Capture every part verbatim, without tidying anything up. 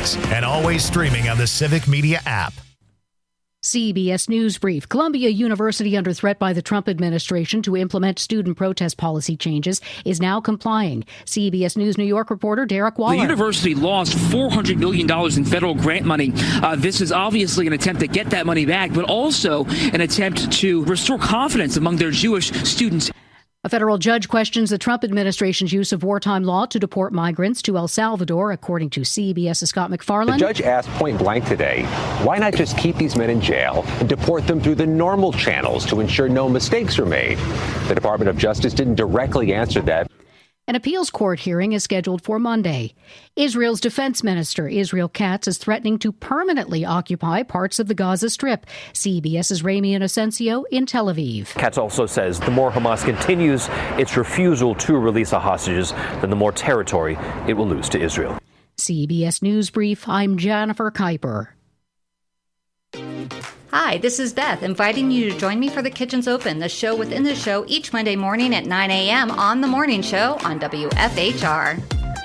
mornings and always streaming on the Civic Media app. C B S News Brief. Columbia University, under threat by the Trump administration to implement student protest policy changes, is now complying. C B S News New York reporter Derek Waller. The university lost four hundred million dollars in federal grant money. Uh, this is obviously an attempt to get that money back, but also an attempt to restore confidence among their Jewish students. A federal judge questions the Trump administration's use of wartime law to deport migrants to El Salvador, according to CBS's Scott McFarland. The judge asked point blank today, why not just keep these men in jail and deport them through the normal channels to ensure no mistakes are made? The Department of Justice didn't directly answer that. An appeals court hearing is scheduled for Monday. Israel's defense minister, Israel Katz, is threatening to permanently occupy parts of the Gaza Strip. CBS's Rami Inocencio in Tel Aviv. Katz also says the more Hamas continues its refusal to release the hostages, then the more territory it will lose to Israel. C B S News Brief, I'm Jennifer Kuiper. Hi, this is Beth, inviting you to join me for The Kitchen's Open, the show within the show, each Monday morning at nine a.m. on The Morning Show on W F H R.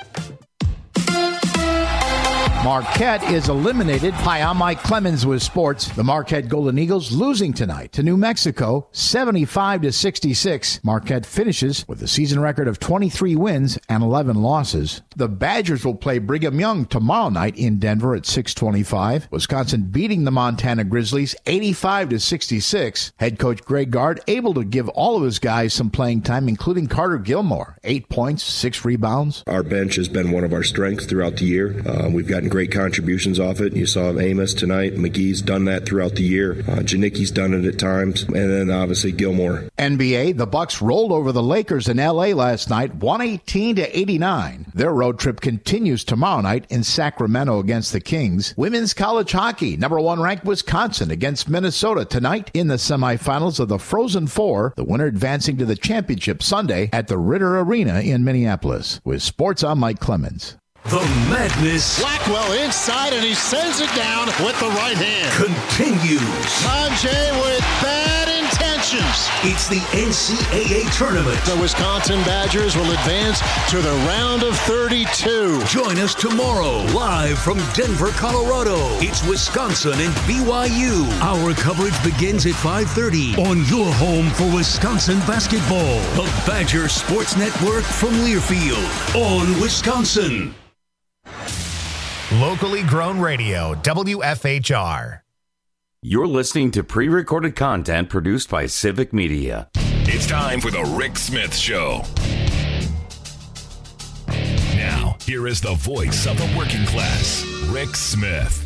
Marquette is eliminated. Hi, I'm Mike Clemens with sports. The Marquette Golden Eagles losing tonight to New Mexico, seventy-five to sixty-six. Marquette finishes with a season record of twenty-three wins and eleven losses. The Badgers will play Brigham Young tomorrow night in Denver at six twenty-five. Wisconsin beating the Montana Grizzlies eighty-five to sixty-six. Head coach Greg Gard able to give all of his guys some playing time, including Carter Gilmore. Eight points, six rebounds. Our bench has been one of our strengths throughout the year. Uh, we've gotten great contributions off it. You saw Amos tonight. McGee's done that throughout the year. Uh, Janicki's done it at times. And then obviously Gilmore. N B A, the Bucks rolled over the Lakers in L A last night, one eighteen to eighty-nine. Their road trip continues tomorrow night in Sacramento against the Kings. Women's college hockey, number one ranked Wisconsin against Minnesota tonight in the semifinals of the Frozen Four. The winner advancing to the championship Sunday at the Ritter Arena in Minneapolis. With sports, I'm Mike Clemens. The madness. Blackwell inside, and he sends it down with the right hand. Continues. Sanjay with bad intentions. It's the N C double A tournament. The Wisconsin Badgers will advance to the round of thirty-two. Join us tomorrow, live from Denver, Colorado. It's Wisconsin and B Y U. Our coverage begins at five thirty on your home for Wisconsin basketball. The Badger Sports Network from Learfield on Wisconsin. Locally grown radio, W F H R. You're listening to pre-recorded content produced by Civic Media. It's time for the Rick Smith Show. Now, here is the voice of the working class, Rick Smith.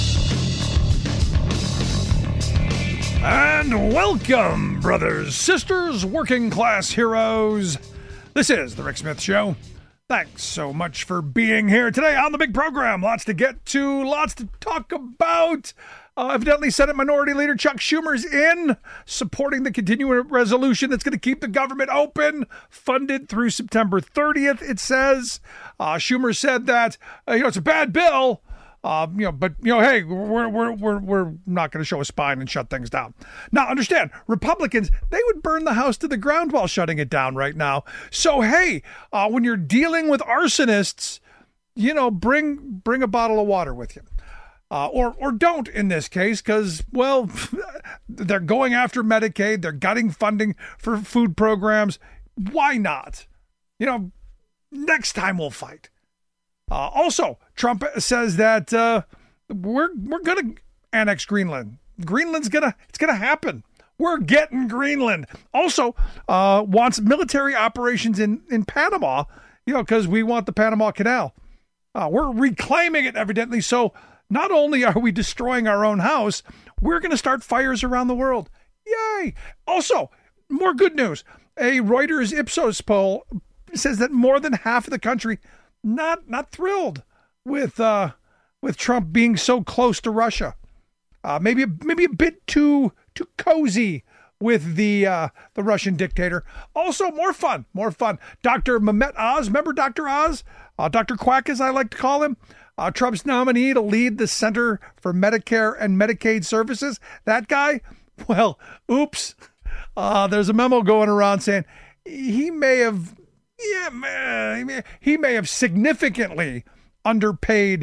And welcome, brothers, sisters, working class heroes. This is the Rick Smith Show. Thanks so much for being here today on the big program. Lots to get to, lots to talk about. Uh, evidently, Senate Minority Leader Chuck Schumer's in, supporting the continuing resolution that's going to keep the government open, funded through September thirtieth, it says. Uh, Schumer said that, uh, you know, it's a bad bill, uh, you know, but, you know, hey, we're, we're, we're, we're not going to show a spine and shut things down. Now, understand, Republicans, they would burn the house to the ground while shutting it down right now. So, hey, uh, when you're dealing with arsonists, you know, bring bring a bottle of water with you. Uh, or or don't in this case, because, well, they're going after Medicaid. They're cutting funding for food programs. Why not? You know, next time we'll fight. Uh, also, Trump says that uh, we're we're gonna annex Greenland. Greenland's gonna it's gonna happen. We're getting Greenland. Also, uh, wants military operations in in Panama. You know, because we want the Panama Canal. Uh, we're reclaiming it, evidently. So not only are we destroying our own house, we're going to start fires around the world. Yay! Also, more good news. A Reuters Ipsos poll says that more than half of the country not not thrilled with uh, with Trump being so close to Russia. Uh, maybe maybe a bit too too cozy with the uh, the Russian dictator. Also, more fun, more fun. Doctor Mehmet Oz, remember Doctor Oz? Uh, Doctor Quack, as I like to call him. Uh, Trump's nominee to lead the Center for Medicare and Medicaid Services. That guy? Well, oops. Uh, there's a memo going around saying he may have, yeah, man, he may have significantly underpaid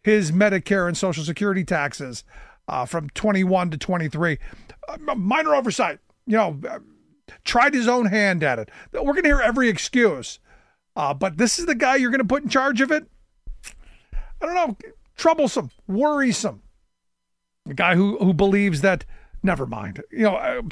his Medicare and Social Security taxes uh, from twenty-one to twenty-three. Uh, minor oversight, you know, uh, tried his own hand at it. We're going to hear every excuse. Uh, but this is the guy you're going to put in charge of it? I don't know. Troublesome, worrisome. A guy who, who believes that, never mind. You know, uh,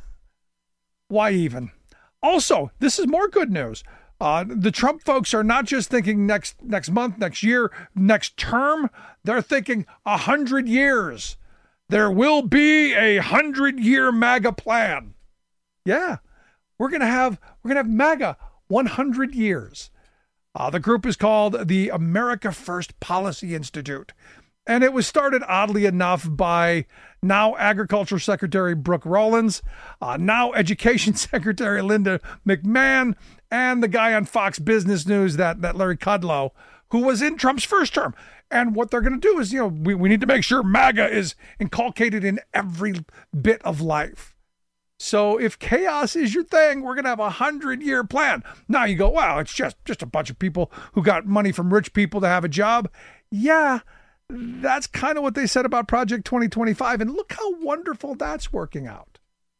why even? Also, this is more good news. Uh, the Trump folks are not just thinking next next month, next year, next term. They're thinking a hundred years. There will be a hundred-year MAGA plan. Yeah, we're gonna have we're gonna have MAGA one hundred years. Uh, the group is called the America First Policy Institute, and it was started oddly enough by now Agriculture Secretary Brooke Rollins, uh, now Education Secretary Linda McMahon, and the guy on Fox Business News, that, that Larry Kudlow, who was in Trump's first term. And what they're going to do is, you know, we, we need to make sure MAGA is inculcated in every bit of life. So if chaos is your thing, we're going to have a hundred-year plan. Now you go, wow, it's just, just a bunch of people who got money from rich people to have a job. Yeah, that's kind of what they said about Project twenty twenty-five. And look how wonderful that's working out.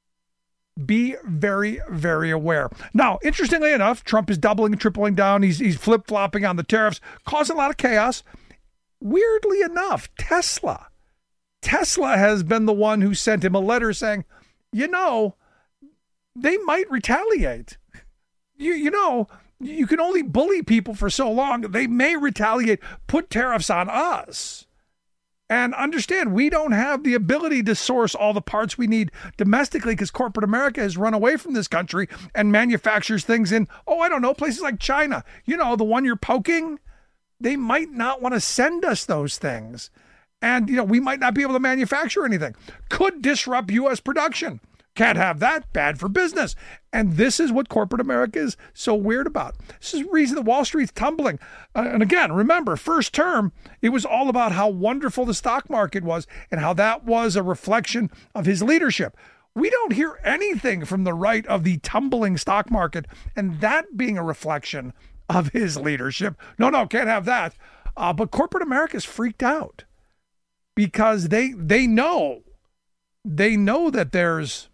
Be very, very aware. Now, interestingly enough, Trump is doubling and tripling down. He's, he's flip-flopping on the tariffs, causing a lot of chaos. Weirdly enough, Tesla, Tesla has been the one who sent him a letter saying, you know, they might retaliate. You, you know, you can only bully people for so long. They may retaliate, put tariffs on us. And understand, we don't have the ability to source all the parts we need domestically because corporate America has run away from this country and manufactures things in, oh, I don't know, places like China. You know, the one you're poking, they might not want to send us those things. And, you know, we might not be able to manufacture anything. Could disrupt U S production. Can't have that. Bad for business. And this is what corporate America is so weird about. This is the reason that Wall Street's tumbling. Uh, and again, remember, first term, it was all about how wonderful the stock market was and how that was a reflection of his leadership. We don't hear anything from the right of the tumbling stock market and that being a reflection of his leadership. No, no, can't have that. Uh, but corporate America is freaked out because they they know, they know that there's,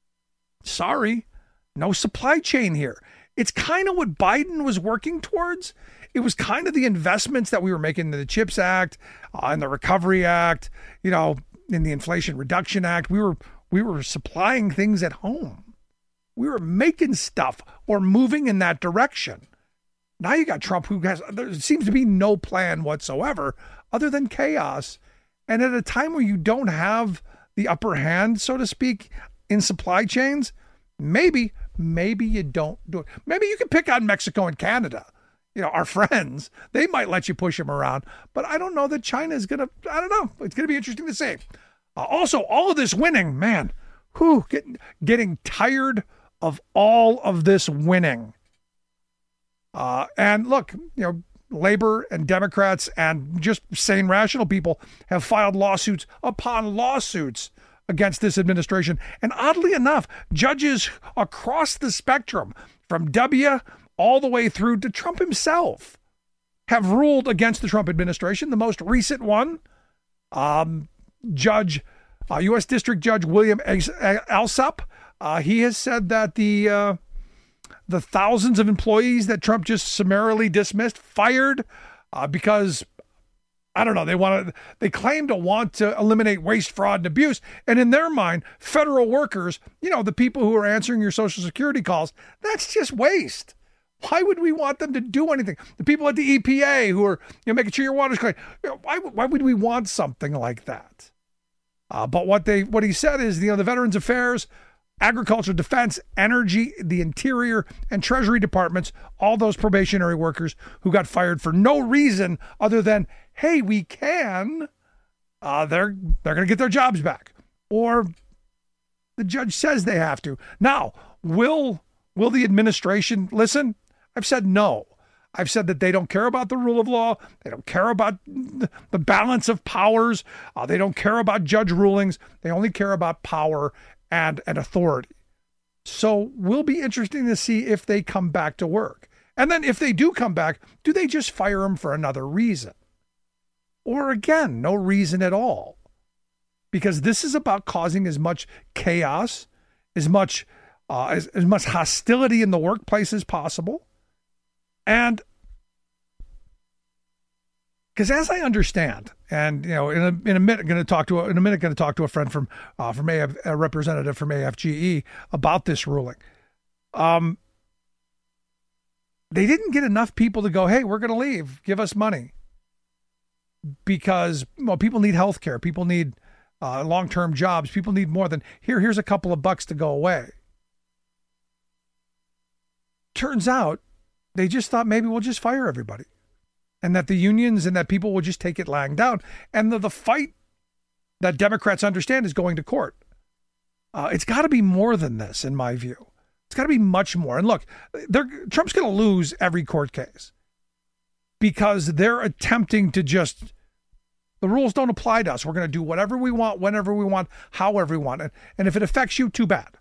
sorry, no supply chain here. It's kind of what Biden was working towards. It was kind of the investments that we were making in the CHIPS Act, uh, in the Recovery Act, you know, in the Inflation Reduction Act. We were we were supplying things at home. We were making stuff or moving in that direction. Now you got Trump, who has, there seems to be no plan whatsoever other than chaos. And at a time where you don't have the upper hand, so to speak, in supply chains, maybe, maybe you don't do it. Maybe you can pick on Mexico and Canada, you know, our friends. They might let you push them around. But I don't know that China is going to, I don't know. It's going to be interesting to see. Uh, also, all of this winning, man, whew, getting, getting tired of all of this winning. Uh, and look, you know, Labor and Democrats and just sane, rational people have filed lawsuits upon lawsuits against this administration. And oddly enough, judges across the spectrum, from W all the way through to Trump himself, have ruled against the Trump administration. The most recent one, um, Judge, uh, U S District Judge William Alsup, uh, he has said that the uh, the thousands of employees that Trump just summarily dismissed, fired uh, because, I don't know, they want to, they claim to want to eliminate waste, fraud, and abuse. And in their mind, federal workers, you know, the people who are answering your Social Security calls, that's just waste. Why would we want them to do anything? The people at the E P A who are, you know, making sure your water's clean, you know, why, why would we want something like that? Uh, but what they, what he said is, you know, the Veterans Affairs, Agriculture, Defense, Energy, the Interior, and Treasury departments, all those probationary workers who got fired for no reason other than, hey, we can, uh, they're they're going to get their jobs back. Or the judge says they have to. Now, will will the administration listen? I've said no. I've said that they don't care about the rule of law. They don't care about the balance of powers. Uh, they don't care about judge rulings. They only care about power and an authority. So will be interesting to see if they come back to work. And then if they do come back, do they just fire them for another reason? or again, no reason at all. Because this is about causing as much chaos, as much uh, as, as much hostility in the workplace as possible. And because as I understand, and you know, in a in a minute, going to talk to a, in a minute, going to talk to a friend from uh, from A F, a representative from A F G E about this ruling. Um, they didn't get enough people to go, hey, we're going to leave, give us money, because well, people need health care, people need uh, long term jobs, people need more than here. Here's a couple of bucks to go away. Turns out, they just thought maybe we'll just fire everybody. And that the unions and that people will just take it lying down. And the, the fight that Democrats understand is going to court. Uh, it's got to be more than this, in my view. It's got to be much more. And look, Trump's going to lose every court case because they're attempting to just, the rules don't apply to us. We're going to do whatever we want, whenever we want, however we want. And, and if it affects you, too bad.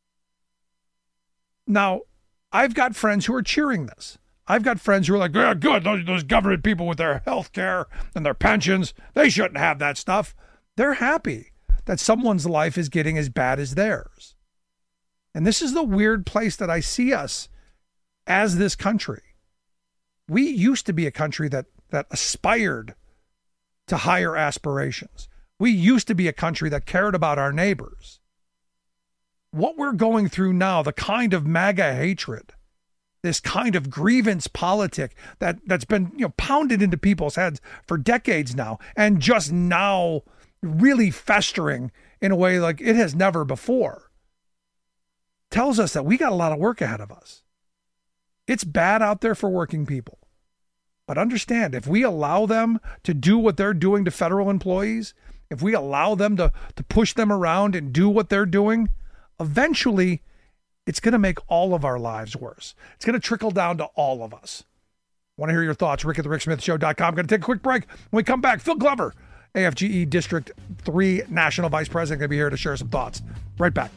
Now, I've got friends who are cheering this. I've got friends who are like, yeah, good, those, those government people with their health care and their pensions, they shouldn't have that stuff. They're happy that someone's life is getting as bad as theirs. And this is the weird place that I see us as this country. We used to be a country that that aspired to higher aspirations. We used to be a country that cared about our neighbors. What we're going through now, the kind of MAGA hatred, this kind of grievance politic that, that's been, you know, pounded into people's heads for decades now, and just now really festering in a way like it has never before, tells us that we got a lot of work ahead of us. It's bad out there for working people. But understand, if we allow them to do what they're doing to federal employees, if we allow them to, to push them around and do what they're doing, eventually it's going to make all of our lives worse. It's going to trickle down to all of us. Want to hear your thoughts? Rick at the Rick Smith Show dot com. I'm going to take a quick break. When we come back, Phil Glover, A F G E District three National Vice President, going to be here to share some thoughts. Right back.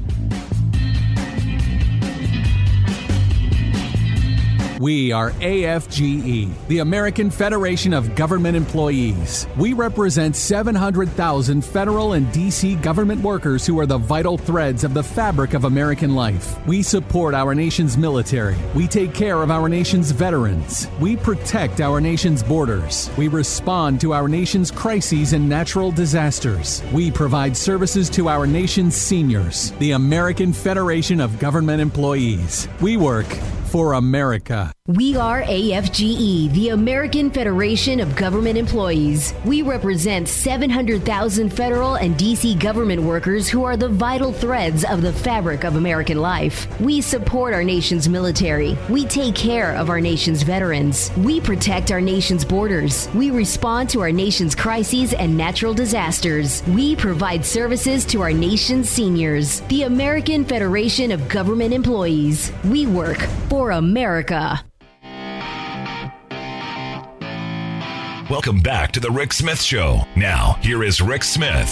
We are A F G E, the American Federation of Government Employees. We represent seven hundred thousand federal and D C government workers who are the vital threads of the fabric of American life. We support our nation's military. We take care of our nation's veterans. We protect our nation's borders. We respond to our nation's crises and natural disasters. We provide services to our nation's seniors. The American Federation of Government Employees. We work for America. We are A F G E, the American Federation of Government Employees. We represent seven hundred thousand federal and D C government workers who are the vital threads of the fabric of American life. We support our nation's military. We take care of our nation's veterans. We protect our nation's borders. We respond to our nation's crises and natural disasters. We provide services to our nation's seniors. The American Federation of Government Employees. We work for America. Welcome back to the Rick Smith Show. Now, here is Rick Smith.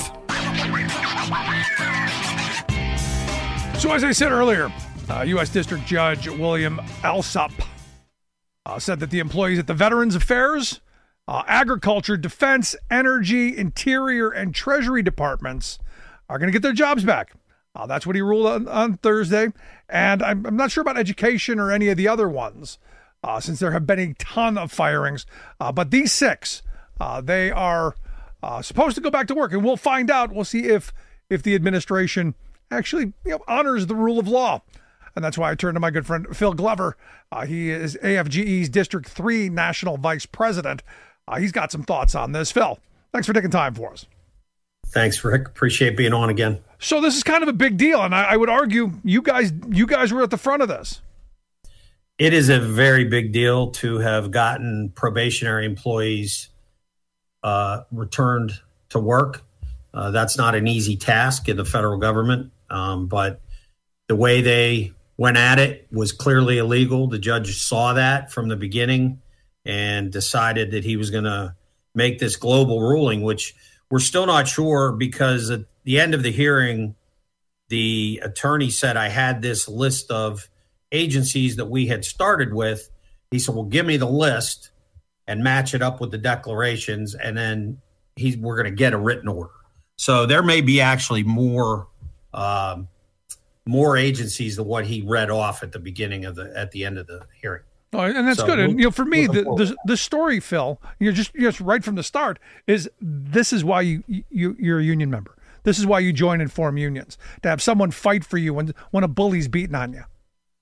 So as I said earlier, uh, U S District Judge William Alsup uh, said that the employees at the Veterans Affairs, uh, Agriculture, Defense, Energy, Interior, and Treasury departments are going to get their jobs back. Uh, that's what he ruled on, on Thursday. And I'm, I'm not sure about education or any of the other ones, uh, since there have been a ton of firings. Uh, but these six, uh, they are uh, supposed to go back to work. And we'll find out. We'll see if if the administration actually you know, honors the rule of law. And that's why I turn to my good friend Phil Glover. Uh, he is A F G E's District three National Vice President. Uh, he's got some thoughts on this. Phil, thanks for taking time for us. Thanks, Rick. Appreciate being on again. So this is kind of a big deal, and I, I would argue you guys you guys were at the front of this. It is a very big deal to have gotten probationary employees uh, returned to work. Uh, that's not an easy task in the federal government, um, but the way they went at it was clearly illegal. The judge saw that from the beginning and decided that he was going to make this global ruling, which we're still not sure, because at the end of the hearing, the attorney said, I had this list of agencies that we had started with. He said, well, give me the list. and match it up with the declarations, and then he's we're going to get a written order. So there may be actually more um, more agencies than what he read off at the beginning of the at the end of the hearing. Oh, and that's so good. And you know, for me, the, the the story, Phil, you're just just right from the start is this is why you you you're a union member. This is why you join and form unions, to have someone fight for you when when a bully's beating on you.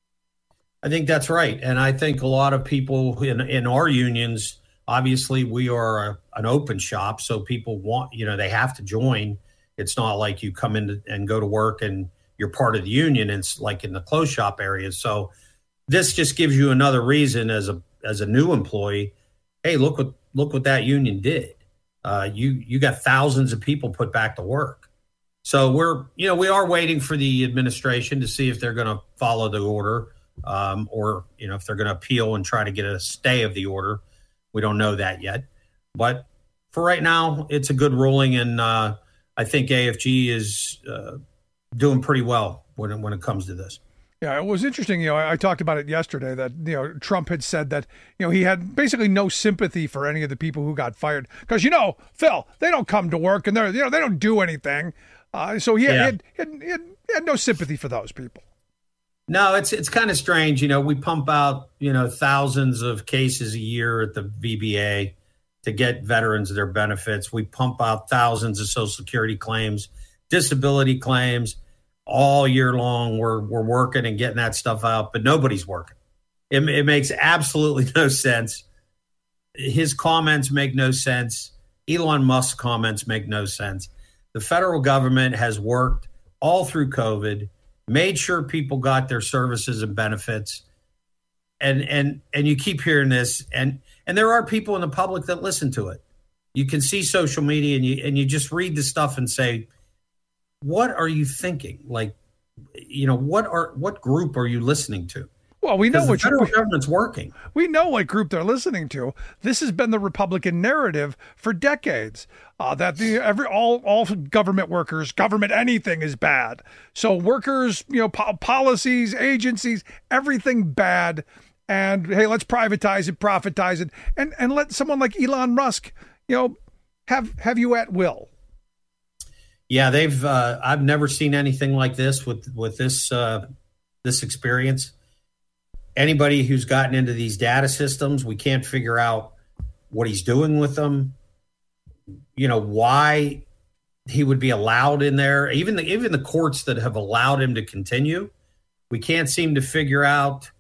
I think that's right. And I think a lot of people in, in our unions, obviously we are a, an open shop. So people want, you know, they have to join. It's not like you come in and go to work and you're part of the union. It's like in the closed shop areas. So this just gives you another reason as a, as a new employee. Hey, look what, look what that union did. Uh, you, you got thousands of people put back to work. So we're, you know, we are waiting for the administration to see if they're going to follow the order. Um, or, you know, if they're going to appeal and try to get a stay of the order. We don't know that yet. But for right now, it's a good ruling. And uh, I think A F G is uh, doing pretty well when it, when it comes to this. Yeah, it was interesting. You know, I, I talked about it yesterday that, you know, Trump had said that, you know, he had basically no sympathy for any of the people who got fired. Because, you know, Phil, they don't come to work and they're, you know, they don't do anything. Uh, so he had, yeah. he, had, he, had, he, had, he had no sympathy for those people. No, it's it's kind of strange. You know, we pump out, you know, thousands of cases a year at the V B A to get veterans their benefits. We pump out thousands of Social Security claims, disability claims all year long. We're we're working and getting that stuff out, but nobody's working. It, it makes absolutely no sense. His comments make no sense. Elon Musk's comments make no sense. The federal government has worked all through COVID, made sure people got their services and benefits. And and and you keep hearing this, and and there are people in the public that listen to it. You can see social media and you and you just read the stuff and say, what are you thinking? Like, you know, what are what group are you listening to? Well, we know the what federal government's working. We know what group they're listening to. This has been the Republican narrative for decades. Uh, that the every all all government workers, government anything is bad. So workers, you know, po- policies, agencies, everything bad. And hey, let's privatize it, profitize it, and and let someone like Elon Musk, you know, have have you at will. Yeah, they've. Uh, I've never seen anything like this with with this uh, this experience. Anybody who's gotten into these data systems, we can't figure out what he's doing with them. You know, why he would be allowed in there. Even the, even the courts that have allowed him to continue, we can't seem to figure out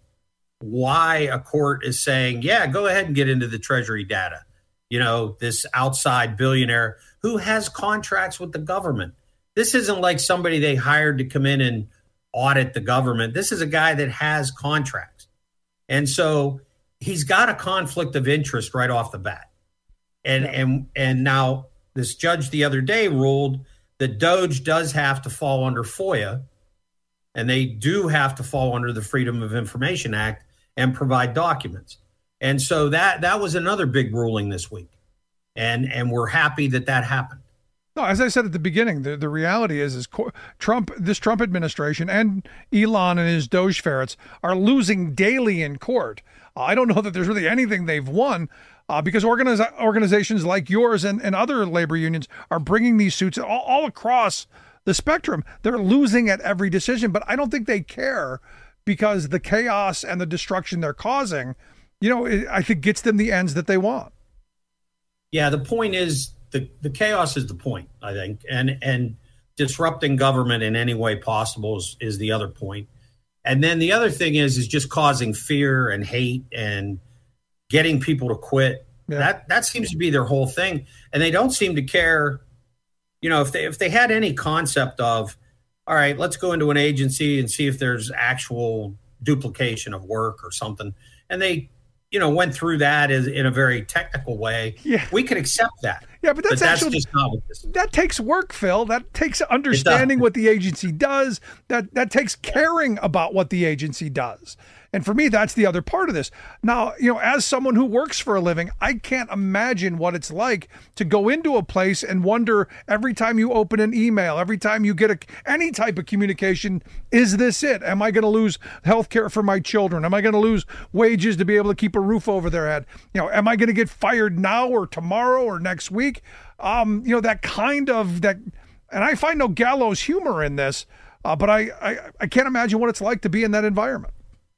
why a court is saying, yeah, go ahead and get into the Treasury data. You know, this outside billionaire who has contracts with the government. This isn't like somebody they hired to come in and audit the government. This is a guy that has contracts. And so he's got a conflict of interest right off the bat. And yeah. and and now this judge the other day ruled that Doge does have to fall under FOIA, and they do have to fall under the Freedom of Information Act and provide documents. And so that that was another big ruling this week. And and we're happy that that happened. No, as I said at the beginning, the, the reality is, is Trump, this Trump administration and Elon and his Doge ferrets are losing daily in court. Uh, I don't know that there's really anything they've won uh, because organiz- organizations like yours and, and other labor unions are bringing these suits all, all across the spectrum. They're losing at every decision, but I don't think they care because the chaos and the destruction they're causing, you know, it, I think gets them the ends that they want. Yeah, the point is, The, the chaos is the point, I think, and and disrupting government in any way possible is, is the other point. And then the other thing is is just causing fear and hate and getting people to quit. Yeah. That that seems to be their whole thing, and they don't seem to care. You know, if they if they had any concept of, all right, let's go into an agency and see if there's actual duplication of work or something, and they, you know, went through that as, in a very technical way, yeah. we could accept that. Yeah, but that's, but that's actually, just not what this is. That takes work, Phil. That takes understanding what the agency does. That that takes caring about what the agency does. And for me, that's the other part of this. Now, you know, as someone who works for a living, I can't imagine what it's like to go into a place and wonder every time you open an email, every time you get a, any type of communication, is this it? Am I going to lose health care for my children? Am I going to lose wages to be able to keep a roof over their head? You know, am I going to get fired now or tomorrow or next week? Um, you know, that kind of that. And I find no gallows humor in this, uh, but I, I, I can't imagine what it's like to be in that environment.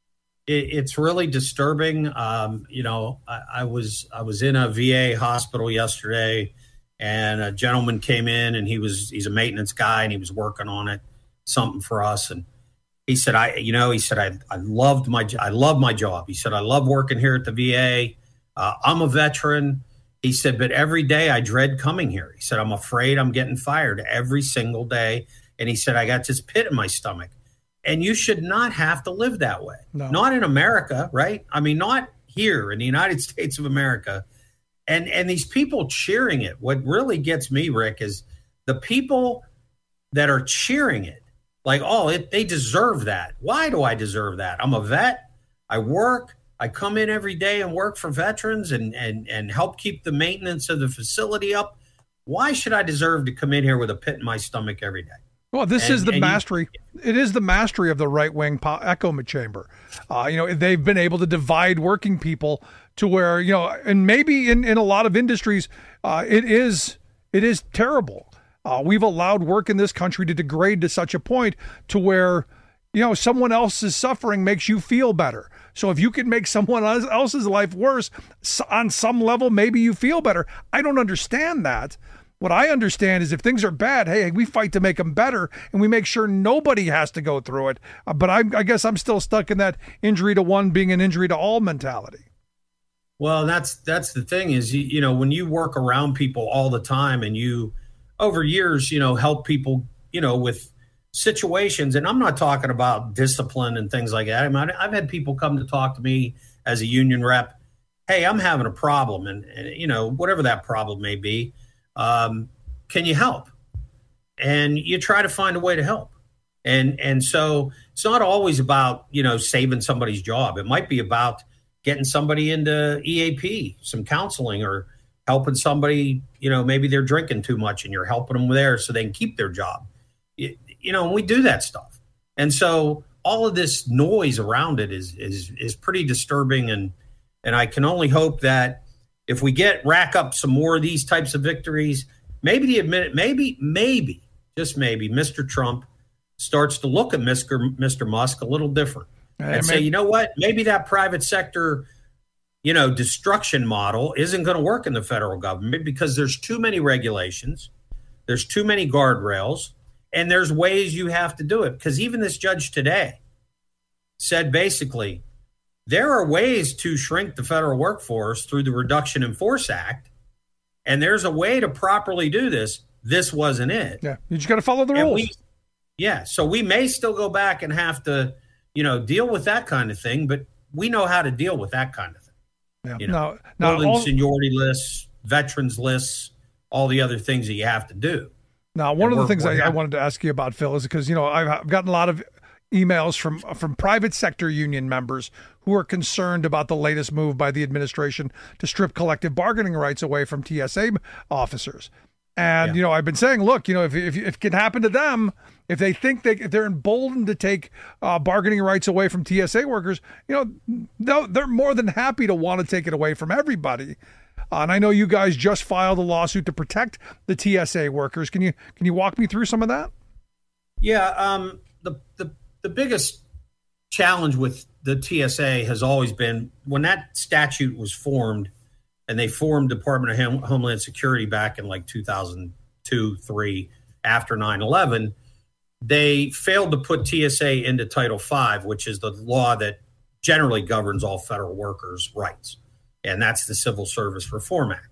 It's really disturbing. Um, you know, I, I was I was in a V A hospital yesterday, and a gentleman came in, and he was he's a maintenance guy, and he was working on it, something for us. And he said, I, you know, he said, I, I loved my I love my job. He said, I love working here at the V A. Uh, I'm a veteran. He said, but every day I dread coming here. He said, I'm afraid I'm getting fired every single day. And he said, I got this pit in my stomach. And you should not have to live that way. No. Not in America, right? I mean, not here in the United States of America. And and these people cheering it, what really gets me, Rick, is the people that are cheering it, like, oh, it, they deserve that. Why do I deserve that? I'm a vet. I work. I come in every day and work for veterans and and and help keep the maintenance of the facility up. Why should I deserve to come in here with a pit in my stomach every day? Well, this and, is the mastery. You, it is the mastery of the right-wing po- echo chamber. Uh, you know, they've been able to divide working people to where, you know, and maybe in, in a lot of industries, uh, it is it is terrible. Uh, we've allowed work in this country to degrade to such a point to where, you know, someone else's suffering makes you feel better. So if you can make someone else's life worse on some level, maybe you feel better. I don't understand that. What I understand is if things are bad, hey, we fight to make them better, and we make sure nobody has to go through it. Uh, but I, I guess I'm still stuck in that injury to one being an injury to all mentality. Well, that's that's the thing is, you, you know, when you work around people all the time and you, over years, you know, help people, you know, with situations, and I'm not talking about discipline and things like that. I mean, I've had people come to talk to me as a union rep. Hey, I'm having a problem, and, and you know, whatever that problem may be. Um, can you help? And you try to find a way to help. And, and so it's not always about, you know, saving somebody's job. It might be about getting somebody into E A P, some counseling, or helping somebody, you know, maybe they're drinking too much and you're helping them there so they can keep their job. You, you know, and we do that stuff. And so all of this noise around it is, is, is pretty disturbing. And, and I can only hope that if we get rack up some more of these types of victories, maybe the admit, maybe, maybe, just maybe, Mister Trump starts to look at Mister Mister Musk a little different and, and say, maybe, you know what, maybe that private sector, you know, destruction model isn't going to work in the federal government because there's too many regulations, there's too many guardrails, and there's ways you have to do it. Because even this judge today said basically, there are ways to shrink the federal workforce through the Reduction in Force Act, and there's a way to properly do this. This wasn't it. Yeah, you just got to follow the and rules. We, yeah, so we may still go back and have to, you know, deal with that kind of thing, but we know how to deal with that kind of thing. Yeah. You know, now, now building all, seniority lists, veterans lists, all the other things that you have to do. Now, one and of the things I, I wanted to ask you about, Phil, is because, you know, I've, I've gotten a lot of emails from from private sector union members who are concerned about the latest move by the administration to strip collective bargaining rights away from T S A officers. And, yeah. you know, I've been saying, look, you know, if, if, if it can happen to them, if they think they, if they're emboldened to take uh, bargaining rights away from T S A workers, you know, they're, they're more than happy to want to take it away from everybody. Uh, and I know you guys just filed a lawsuit to protect the T S A workers. Can you can you walk me through some of that? Yeah, um, the the The biggest challenge with the T S A has always been when that statute was formed, and they formed Department of Hom- Homeland Security back in like two thousand two, three, after nine eleven, they failed to put T S A into Title five, which is the law that generally governs all federal workers' rights. And that's the Civil Service Reform Act.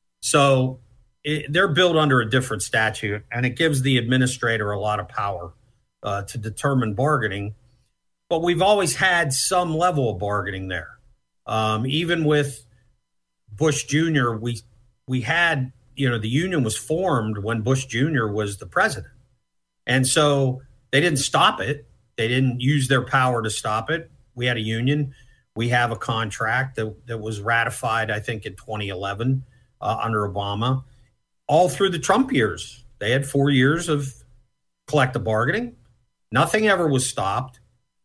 So it, they're built under a different statute, and it gives the administrator a lot of power Uh, to determine bargaining, but we've always had some level of bargaining there. Um, even with Bush Junior, we we had, you know, the union was formed when Bush Junior was the president. And so they didn't stop it. They didn't use their power to stop it. we had a union. We have a contract that, that was ratified, I think, in twenty eleven uh, under Obama. All through the Trump years, they had four years of collective bargaining. Nothing ever was stopped.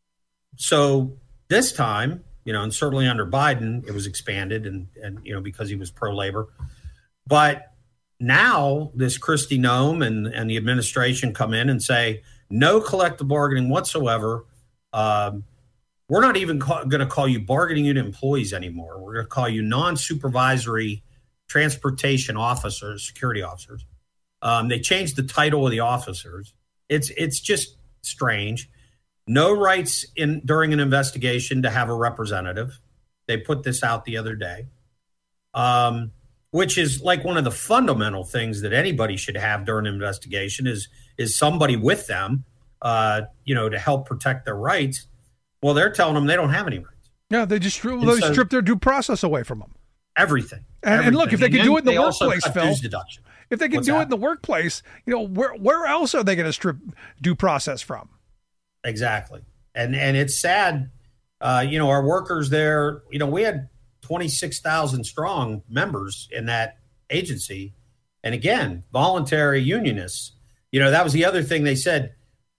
So this time, you know, and certainly under Biden, it was expanded and, and you know, because he was pro-labor. But now this Kristi Noem and, and the administration come in and say, no collective bargaining whatsoever. Um, we're not even ca- going to call you bargaining unit employees anymore. We're going to call you non-supervisory transportation officers, security officers. Um, they changed the title of the officers. It's it's just strange. No rights in during an investigation to have a representative. They put this out the other day, um, which is like one of the fundamental things that anybody should have during an investigation is is somebody with them, uh, you know, to help protect their rights. Well, they're telling them they don't have any rights. Yeah, they just stri- they so, strip their due process away from them. Everything. And, everything. and look, if they can do it in the they workplace, Phil, if they can What's do that? it in the workplace, you know, where where else are they going to strip due process from? Exactly. And and it's sad. Uh, you know, our workers there, you know, we had twenty-six thousand strong members in that agency. And again, voluntary unionists. You know, that was the other thing they said.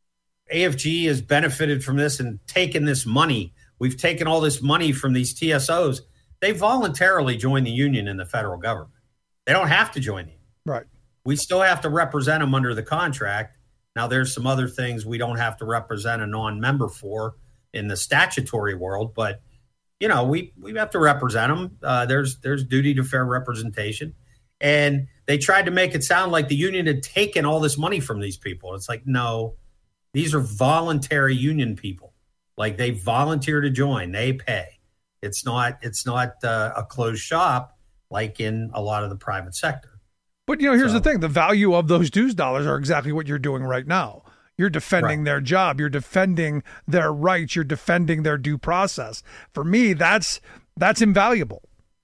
A F G has benefited from this and taken this money. We've taken all this money from these T S Os. They voluntarily joined the union in the federal government. They don't have to join the union. Right. We still have to represent them under the contract. Now, there's some other things we don't have to represent a non-member for in the statutory world, but, you know, we, we have to represent them. Uh, there's there's duty to fair representation. And they tried to make it sound like the union had taken all this money from these people. It's like, no, these are voluntary union people. Like, they volunteer to join. They pay. It's not it's not uh, a closed shop like in a lot of the private sector. But, you know, here's So- the thing. The value of those dues dollars are exactly what you're doing right now. You're defending Right. their job. You're defending their rights. You're defending their due process. For me, that's that's invaluable.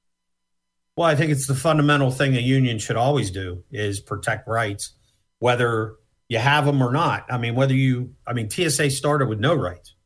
Well, I think it's the fundamental thing a union should always do is protect rights, whether you have them or not. I mean, whether you, I mean, T S A started with no rights.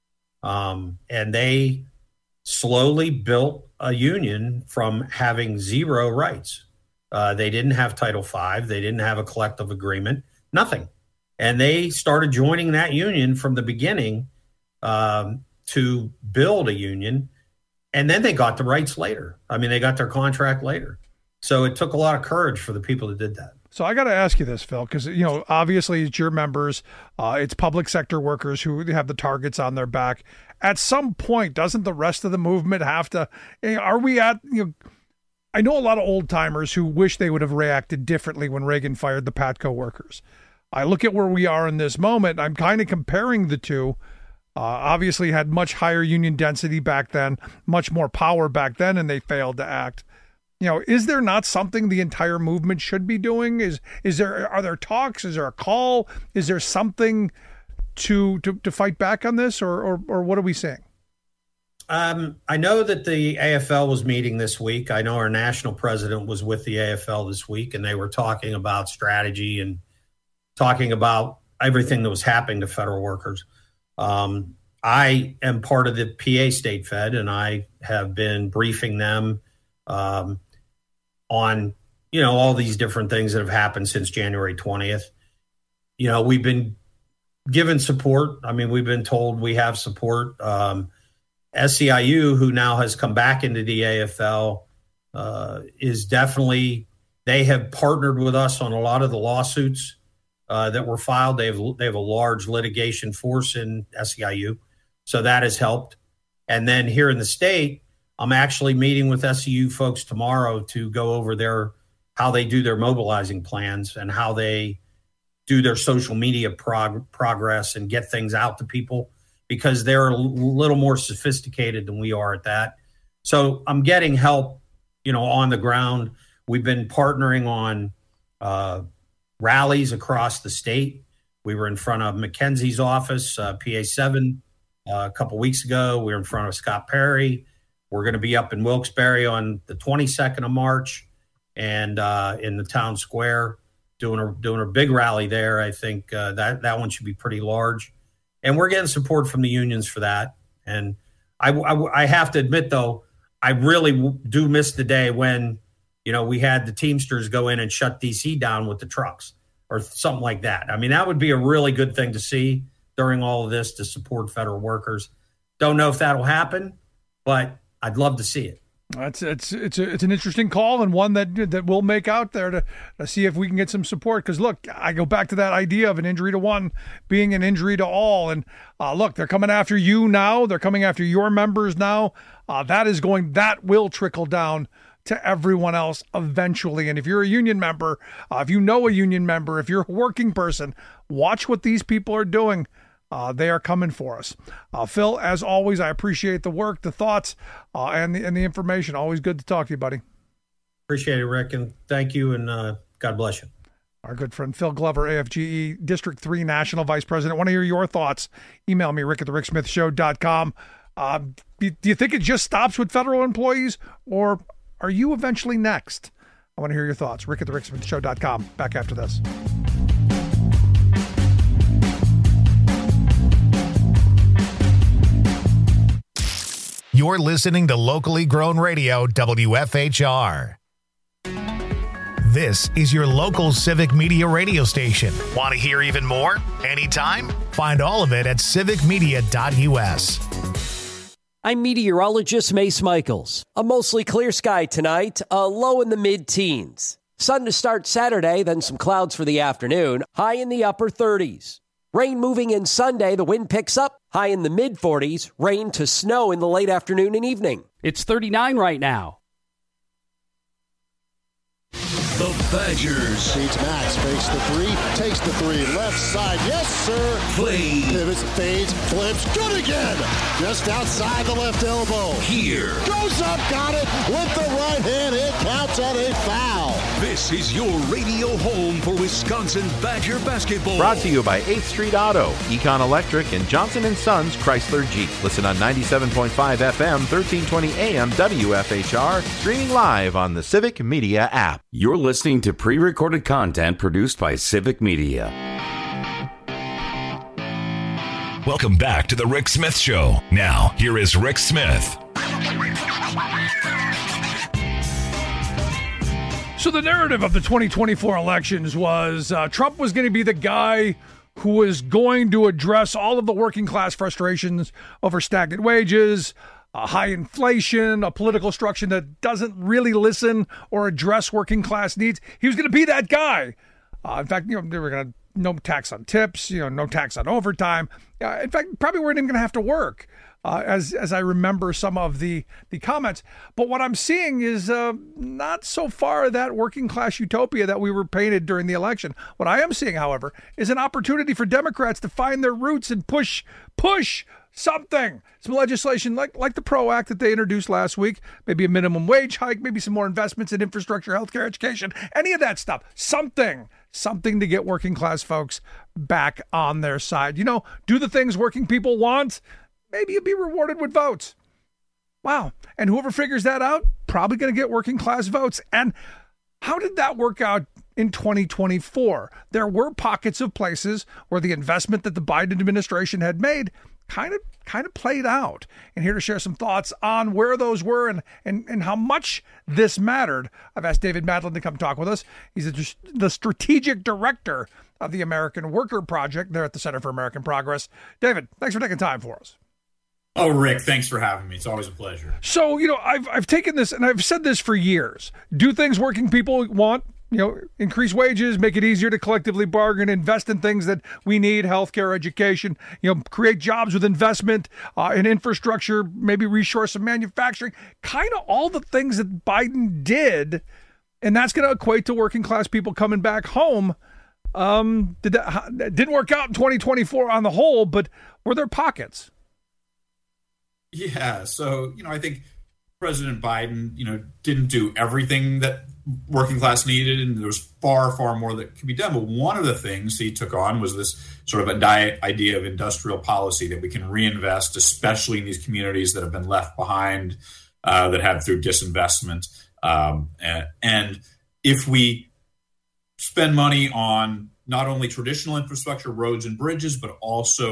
Um, and they slowly built a union from having zero rights. Uh, they didn't have Title five. They didn't have a collective agreement, nothing. And they started joining that union from the beginning um, to build a union. And then they got the rights later. I mean, they got their contract later. So it took a lot of courage for the people that did that. So I got to ask you this, Phil, because, you know, obviously it's your members, uh, it's public sector workers who have the targets on their back. At some point, doesn't the rest of the movement have to, are we at, you know, I know a lot of old timers who wish they would have reacted differently when Reagan fired the Patco workers. I look at where we are in this moment. I'm kind of comparing the two. Uh, obviously had much higher union density back then, much more power back then, and they failed to act. You know, is there not something the entire movement should be doing? Is is there are there talks? Is there a call? Is there something to to, to fight back on this, or, or or what are we saying? Um, I know that the A F L was meeting this week. I know our national president was with the A F L this week, and they were talking about strategy and talking about everything that was happening to federal workers. Um, I am part of the P A State Fed, and I have been briefing them um, on, you know, all these different things that have happened since January twentieth. You know, we've been given support. I mean, we've been told we have support. Um, S E I U, who now has come back into the A F L, uh, is definitely, they have partnered with us on a lot of the lawsuits uh, that were filed. They have, they have a large litigation force in S E I U, so that has helped. And then here in the state, I'm actually meeting with S E U folks tomorrow to go over their, how they do their mobilizing plans and how they do their social media prog- progress and get things out to people, because they're a little more sophisticated than we are at that. So I'm getting help, you know, on the ground. We've been partnering on uh, rallies across the state. We were in front of McKenzie's office, uh, P A seven, uh, a couple weeks ago. We were in front of Scott Perry. We're going to be up in Wilkes-Barre on the twenty-second of March and uh, in the town square doing a, doing a big rally there. I think uh, that, that one should be pretty large. And we're getting support from the unions for that. And I, I, I have to admit, though, I really do miss the day when, you know, we had the Teamsters go in and shut D C down with the trucks or something like that. I mean, that would be a really good thing to see during all of this to support federal workers. Don't know if that'll happen, but I'd love to see it. It's it's it's a, it's an interesting call, and one that that we'll make out there to, to see if we can get some support. Because look, I go back to that idea of an injury to one being an injury to all, and uh, look, they're coming after you now. They're coming after your members now. Uh, that is going. That will trickle down to everyone else eventually. And if you're a union member, uh, if you know a union member, if you're a working person, watch what these people are doing. Uh, they are coming for us. Uh, Phil, as always, I appreciate the work, the thoughts, uh, and the and the information. Always good to talk to you, buddy. Appreciate it, Rick, and thank you, and uh, God bless you. Our good friend Phil Glover, A F G E District three National Vice President. I want to hear your thoughts. Email me, rick at the rick smith show dot com. Uh, do you think it just stops with federal employees, or are you eventually next? I want to hear your thoughts. rick at the rick smith show dot com. Back after this. You're listening to locally grown radio, W F H R. This is your local civic media radio station. Want to hear even more? Anytime? Find all of it at civic media dot U S. I'm meteorologist Mace Michaels. A mostly clear sky tonight, a low in the mid-teens. Sun to start Saturday, then some clouds for the afternoon, high in the upper thirties. Rain moving in Sunday, the wind picks up, high in the mid-forties, rain to snow in the late afternoon and evening. It's thirty-nine right now. The Badgers. Feeds Max, fakes the three, takes the three, left side, yes sir. Play. Pivots, fades, flips, good again. Just outside the left elbow. Here. Goes up, got it, with the right hand, it counts on a foul. This is your radio home for Wisconsin Badger basketball. Brought to you by eighth Street Auto, Econ Electric, and Johnson and Sons Chrysler Jeep. Listen on ninety-seven point five F M, thirteen twenty A M W F H R, streaming live on the Civic Media app. You're listening to pre-recorded content produced by Civic Media. Welcome back to the Rick Smith Show. Now, here is Rick Smith. So the narrative of the twenty twenty-four elections was uh, Trump was going to be the guy who was going to address all of the working class frustrations over stagnant wages, uh, high inflation, a political structure that doesn't really listen or address working class needs. He was going to be that guy. Uh, in fact, you know, they were going to no tax on tips, you know, no tax on overtime. Uh, in fact, probably weren't even going to have to work. Uh, as as I remember some of the, the comments. But what I'm seeing is uh, not so far that working class utopia that we were painted during the election. What I am seeing, however, is an opportunity for Democrats to find their roots and push push something. Some legislation like, like the PRO Act that they introduced last week, maybe a minimum wage hike, maybe some more investments in infrastructure, healthcare, education, any of that stuff. Something, something to get working class folks back on their side. You know, do the things working people want. Maybe you'll be rewarded with votes. Wow. And whoever figures that out, probably going to get working class votes. And how did that work out in twenty twenty-four? There were pockets of places where the investment that the Biden administration had made kind of kind of played out. And here to share some thoughts on where those were and, and, and how much this mattered, I've asked David Madeline to come talk with us. He's a, the strategic director of the American Worker Project there at the Center for American Progress. David, thanks for taking time for us. Oh, Rick, thanks for having me. It's always a pleasure. So, you know, I've I've taken this, and I've said this for years. Do things working people want, you know, increase wages, make it easier to collectively bargain, invest in things that we need, healthcare, education, you know, create jobs with investment uh, in infrastructure, maybe reshore some manufacturing, kind of all the things that Biden did, and that's going to equate to working class people coming back home. Um, did that, that didn't work out in twenty twenty-four on the whole, but were there pockets? Yeah, so, you know, I think President Biden, you know, didn't do everything that working class needed, and there was far, far more that could be done. But one of the things he took on was this sort of a diet idea of industrial policy that we can reinvest, especially in these communities that have been left behind, uh, that had through disinvestment. Um, and, and if we spend money on not only traditional infrastructure, roads and bridges, but also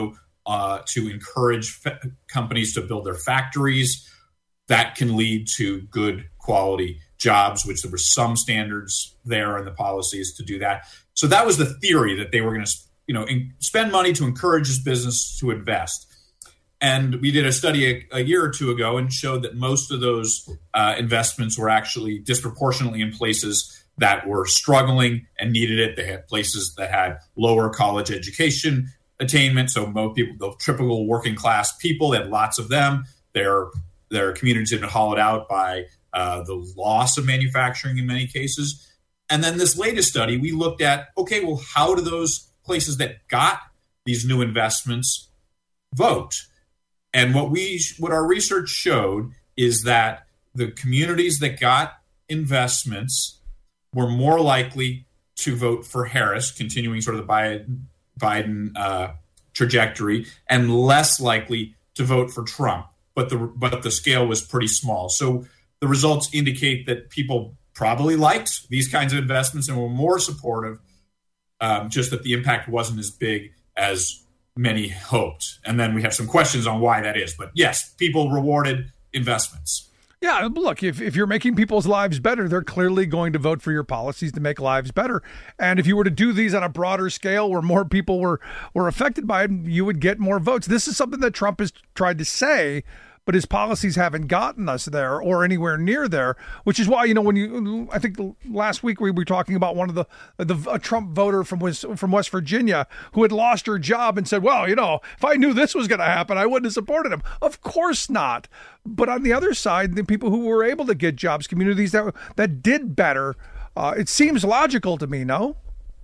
uh, to encourage fa- companies to build their factories. That can lead to good quality jobs, which there were some standards there in the policies to do that. So that was the theory, that they were going to, you know, in, spend money to encourage this business to invest. And we did a study a, a year or two ago and showed that most of those uh, investments were actually disproportionately in places that were struggling and needed it. They had places that had lower college education attainment. So most people, the typical working class people, they had lots of them. Their their communities had been hollowed out by uh, the loss of manufacturing in many cases. And then this latest study, we looked at, okay, well, how do those places that got these new investments vote? And what we what our research showed is that the communities that got investments were more likely to vote for Harris, continuing sort of the Biden, Biden uh, trajectory, and less likely to vote for Trump. But the but the scale was pretty small. So the results indicate that people probably liked these kinds of investments and were more supportive, um, just that the impact wasn't as big as many hoped. And then we have some questions on why that is. But yes, people rewarded investments. Yeah, look, if, if you're making people's lives better, they're clearly going to vote for your policies to make lives better. And if you were to do these on a broader scale where more people were, were affected by it, you would get more votes. This is something that Trump has tried to say, but his policies haven't gotten us there or anywhere near there, which is why, you know, when you, I think last week we were talking about one of the, the a Trump voter from West, from West Virginia who had lost her job and said, well, you know, if I knew this was going to happen, I wouldn't have supported him. Of course not. But on the other side, the people who were able to get jobs, communities that that did better, uh, it seems logical to me, no?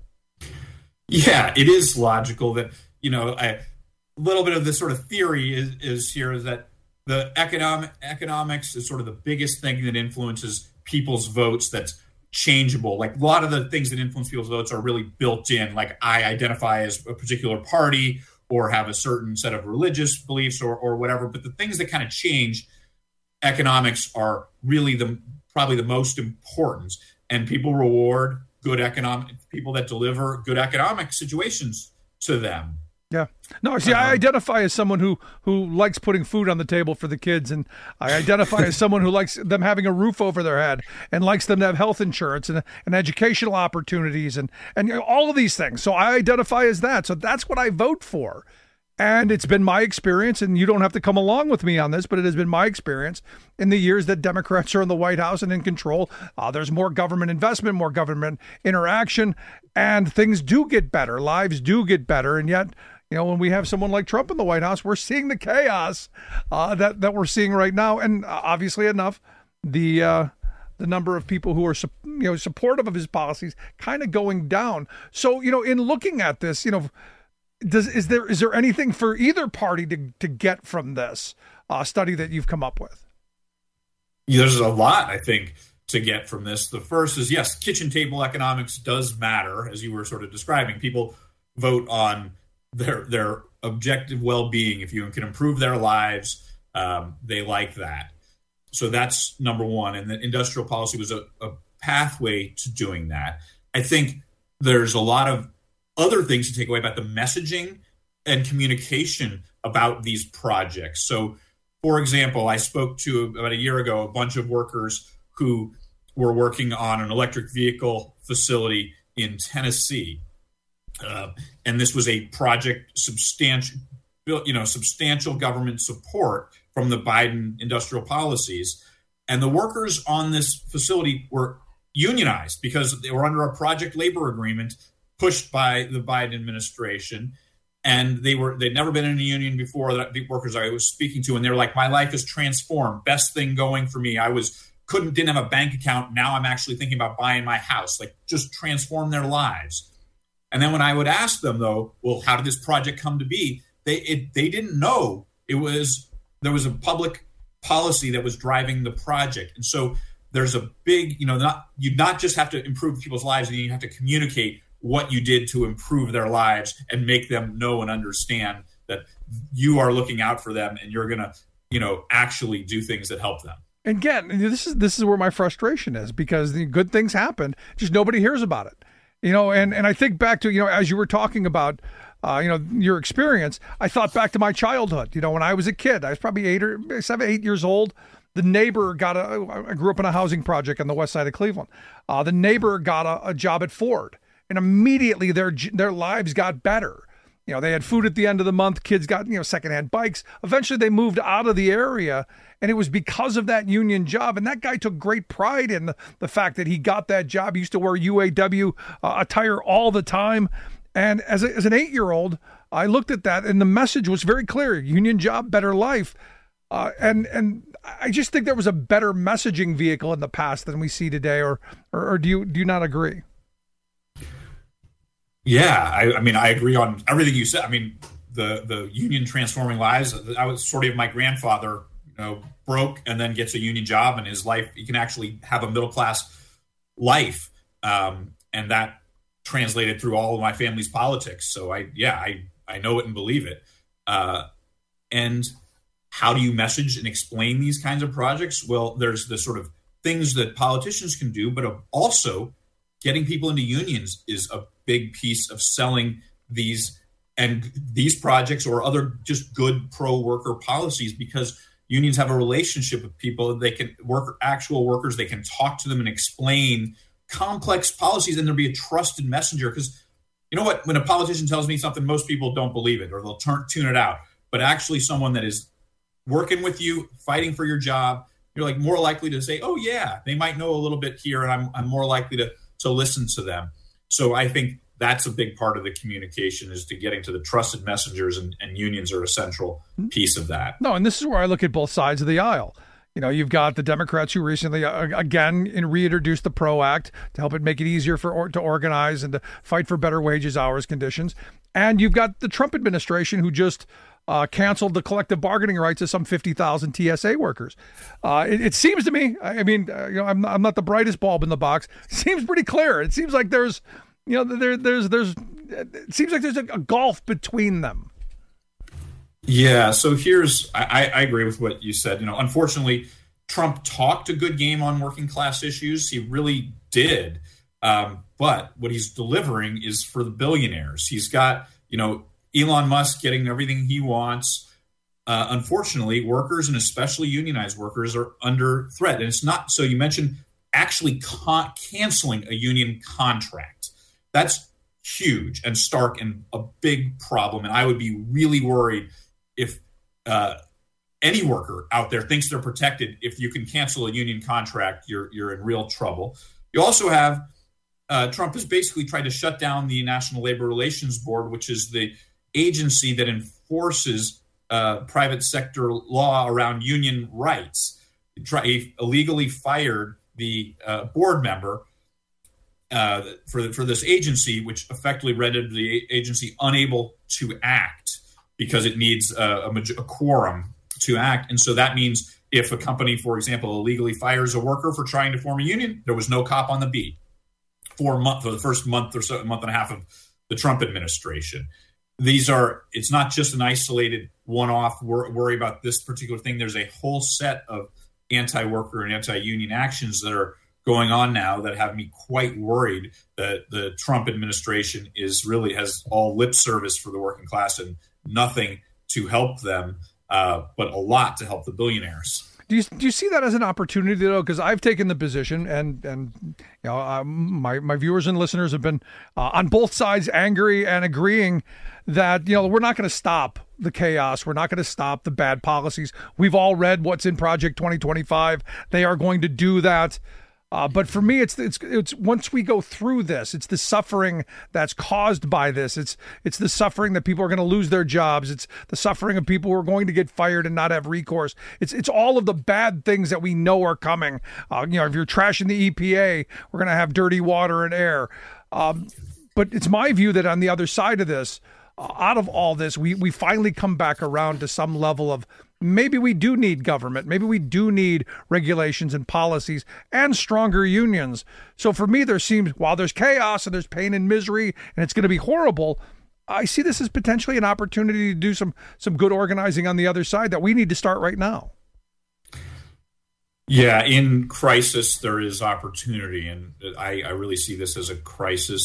Yeah, it is logical that, you know, a little bit of the sort of theory is, is here is that the economic economics is sort of the biggest thing that influences people's votes that's changeable. Like a lot of the things that influence people's votes are really built in. Like I identify as a particular party or have a certain set of religious beliefs or, or whatever. But the things that kind of change economics are really the probably the most important. And people reward good economic people that deliver good economic situations to them. Yeah. No, see, I identify as someone who, who likes putting food on the table for the kids, and I identify as someone who likes them having a roof over their head and likes them to have health insurance and, and educational opportunities and, and you know, all of these things. So I identify as that. So that's what I vote for. And it's been my experience, and you don't have to come along with me on this, but it has been my experience in the years that Democrats are in the White House and in control. Uh, there's more government investment, more government interaction, and things do get better. Lives do get better. And yet, you know, when we have someone like Trump in the White House, we're seeing the chaos uh, that that we're seeing right now, and uh, obviously enough, the uh, the number of people who are you know supportive of his policies kind of going down. So, you know, in looking at this, you know, does is there is there anything for either party to to get from this uh, study that you've come up with? There's a lot, I think, to get from this. The first is yes, kitchen table economics does matter, as you were sort of describing. People vote on their their objective well-being. If you can improve their lives, um, they like that. So that's number one. And the industrial policy was a, a pathway to doing that. I think there's a lot of other things to take away about the messaging and communication about these projects. So, for example, I spoke to about a year ago a bunch of workers who were working on an electric vehicle facility in Tennessee. Uh, and this was a project substantial, you know, substantial government support from the Biden industrial policies. And the workers on this facility were unionized because they were under a project labor agreement pushed by the Biden administration. And they were, they'd never been in a union before, that the workers I was speaking to. And they were like, my life is transformed. Best thing going for me. I was, couldn't, didn't have a bank account. Now I'm actually thinking about buying my house, like just transform their lives. And then when I would ask them, though, well, how did this project come to be? They it, they didn't know it was there was a public policy that was driving the project. And so there's a big, you know, not you not just have to improve people's lives, and you have to communicate what you did to improve their lives and make them know and understand that you are looking out for them and you're going to, you know, actually do things that help them. And again, this is this is where my frustration is, because the good things happen, just nobody hears about it. You know, and, and I think back to, you know, as you were talking about, uh, you know, your experience, I thought back to my childhood. You know, when I was a kid, I was probably eight or seven, eight years old. The neighbor got a, I grew up in a housing project on the west side of Cleveland. Uh, the neighbor got a, a job at Ford, and immediately their their lives got better. You know, they had food at the end of the month. Kids got, you know, secondhand bikes. Eventually they moved out of the area, and it was because of that union job. And that guy took great pride in the, the fact that he got that job. He used to wear U A W uh, attire all the time. And as, a, as an eight-year-old, I looked at that, and the message was very clear: union job, better life. Uh, and and I just think there was a better messaging vehicle in the past than we see today. Or or, or do you do you not agree? Yeah, I, I mean, I agree on everything you said. I mean, the the union transforming lives. I was sort of my grandfather, you know, broke and then gets a union job, and his life, he can actually have a middle class life, um, and that translated through all of my family's politics. So I, yeah, I I know it and believe it. Uh, and how do you message and explain these kinds of projects? Well, there's the sort of things that politicians can do, but also getting people into unions is a big piece of selling these and these projects or other just good pro-worker policies, because unions have a relationship with people. They can work, actual workers, they can talk to them and explain complex policies, and there'll be a trusted messenger. Because you know what, when a politician tells me something, most people don't believe it, or they'll turn, tune it out. But actually someone that is working with you, fighting for your job, you're like more likely to say, oh yeah, they might know a little bit here, and I'm I'm more likely to to listen to them. So I think that's a big part of the communication, is to getting to the trusted messengers, and, and unions are a central piece of that. No, and this is where I look at both sides of the aisle. You know, you've got the Democrats who recently, uh, again, in reintroduced the PRO Act to help it make it easier for or, to organize and to fight for better wages, hours, conditions. And you've got the Trump administration who just uh, canceled the collective bargaining rights of some fifty thousand T S A workers. Uh, it, it seems to me, I mean, uh, you know, I'm, I'm not the brightest bulb in the box. It seems pretty clear. It seems like there's, you know, there, there's, there's, it seems like there's a, a gulf between them. Yeah. So here's, I, I agree with what you said. You know, unfortunately, Trump talked a good game on working class issues. He really did. Um, but what he's delivering is for the billionaires. He's got, you know, Elon Musk getting everything he wants. Uh, unfortunately, workers, and especially unionized workers, are under threat. And it's not, so you mentioned actually con- canceling a union contract. That's huge and stark and a big problem. And I would be really worried if uh, any worker out there thinks they're protected. If you can cancel a union contract, you're you're in real trouble. You also have, uh, Trump has basically tried to shut down the National Labor Relations Board, which is the agency that enforces uh, private sector law around union rights. He, tried, he illegally fired the uh, board member uh, for for this agency, which effectively rendered the agency unable to act because it needs a, a, a quorum to act. And so that means if a company, for example, illegally fires a worker for trying to form a union, there was no cop on the beat for a month, for the first month or so, month and a half of the Trump administration. These are, it's not just an isolated one-off wor- worry about this particular thing. There's a whole set of anti-worker and anti-union actions that are going on now that have me quite worried that the Trump administration is really has all lip service for the working class and nothing to help them, uh, but a lot to help the billionaires. Do you do you see that as an opportunity, though? Because I've taken the position, and and you know, uh, my my viewers and listeners have been uh, on both sides, angry and agreeing that, you know, we're not going to stop the chaos. We're not going to stop the bad policies. We've all read what's in Project twenty twenty-five. They are going to do that. Uh, but for me, it's it's it's once we go through this, it's the suffering that's caused by this. It's it's the suffering that people are going to lose their jobs. It's the suffering of people who are going to get fired and not have recourse. It's it's all of the bad things that we know are coming. Uh, you know, if you're trashing the E P A, we're going to have dirty water and air. Um, but it's my view that on the other side of this, uh, out of all this, we we finally come back around to some level of, maybe we do need government. Maybe we do need regulations and policies and stronger unions. So for me, there seems, while there's chaos and there's pain and misery and it's going to be horrible, I see this as potentially an opportunity to do some some good organizing on the other side that we need to start right now. Yeah, in crisis, there is opportunity. And I, I really see this as a crisis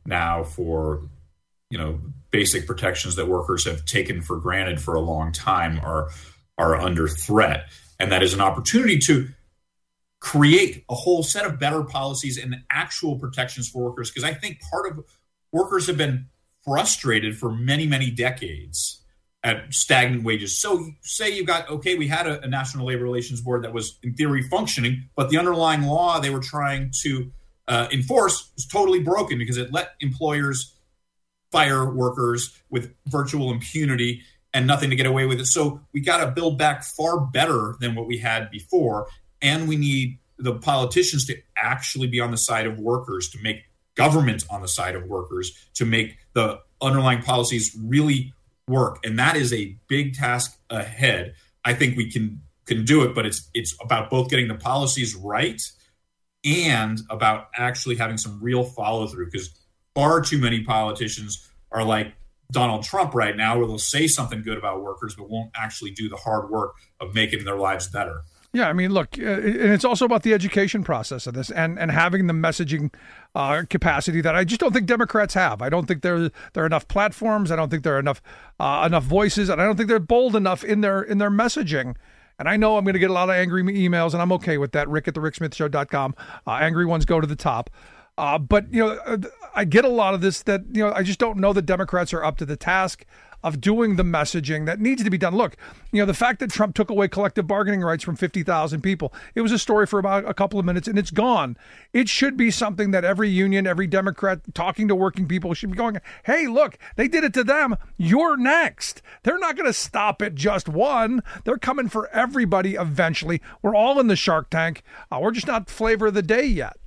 now for, you know, basic protections that workers have taken for granted for a long time are are under threat. And that is an opportunity to create a whole set of better policies and actual protections for workers. Because I think part of workers have been frustrated for many, many decades at stagnant wages. So say you got, okay, we had a, a National Labor Relations Board that was in theory functioning, but the underlying law they were trying to uh, enforce was totally broken because it let employers fire workers with virtual impunity and nothing to get away with it. So we got to build back far better than what we had before. And we need the politicians to actually be on the side of workers, to make government on the side of workers, to make the underlying policies really work. And that is a big task ahead. I think we can can do it, but it's it's about both getting the policies right and about actually having some real follow through, because far too many politicians are like Donald Trump right now, where they'll say something good about workers, but won't actually do the hard work of making their lives better. Yeah, I mean, look, uh, and it's also about the education process of this and, and having the messaging uh, capacity that I just don't think Democrats have. I don't think there there are enough platforms. I don't think there are enough uh, enough voices, and I don't think they're bold enough in their in their messaging. And I know I'm going to get a lot of angry emails, and I'm okay with that. Rick at the rick smith show dot com. Uh, angry ones go to the top. Uh, but, you know, I get a lot of this that, you know, I just don't know that Democrats are up to the task of doing the messaging that needs to be done. Look, you know, the fact that Trump took away collective bargaining rights from fifty thousand people, it was a story for about a couple of minutes and it's gone. It should be something that every union, every Democrat talking to working people should be going, hey, look, they did it to them. You're next. They're not going to stop at just one. They're coming for everybody eventually. We're all in the Shark Tank. Uh, we're just not flavor of the day yet.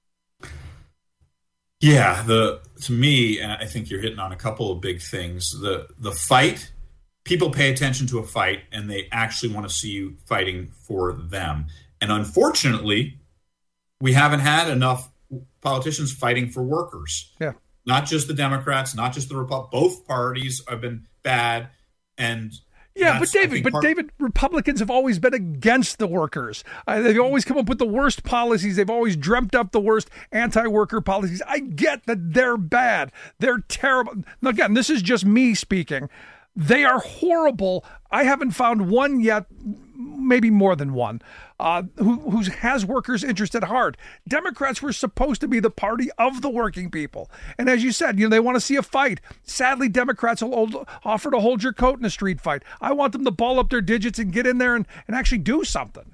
Yeah, the to me, and I think you're hitting on a couple of big things. The the fight, people pay attention to a fight and they actually want to see you fighting for them. And unfortunately, we haven't had enough politicians fighting for workers. Yeah. Not just the Democrats, not just the Republicans. Both parties have been bad. And Yeah, but David, but part- David, Republicans have always been against the workers. Uh, they've always come up with the worst policies. They've always dreamt up the worst anti-worker policies. I get that they're bad. They're terrible. Now, again, this is just me speaking. They are horrible. I haven't found one yet, maybe more than one, uh, who, who has workers' interest at heart. Democrats were supposed to be the party of the working people. And as you said, you know, they want to see a fight. Sadly, Democrats will hold, offer to hold your coat in a street fight. I want them to ball up their digits and get in there and, and actually do something.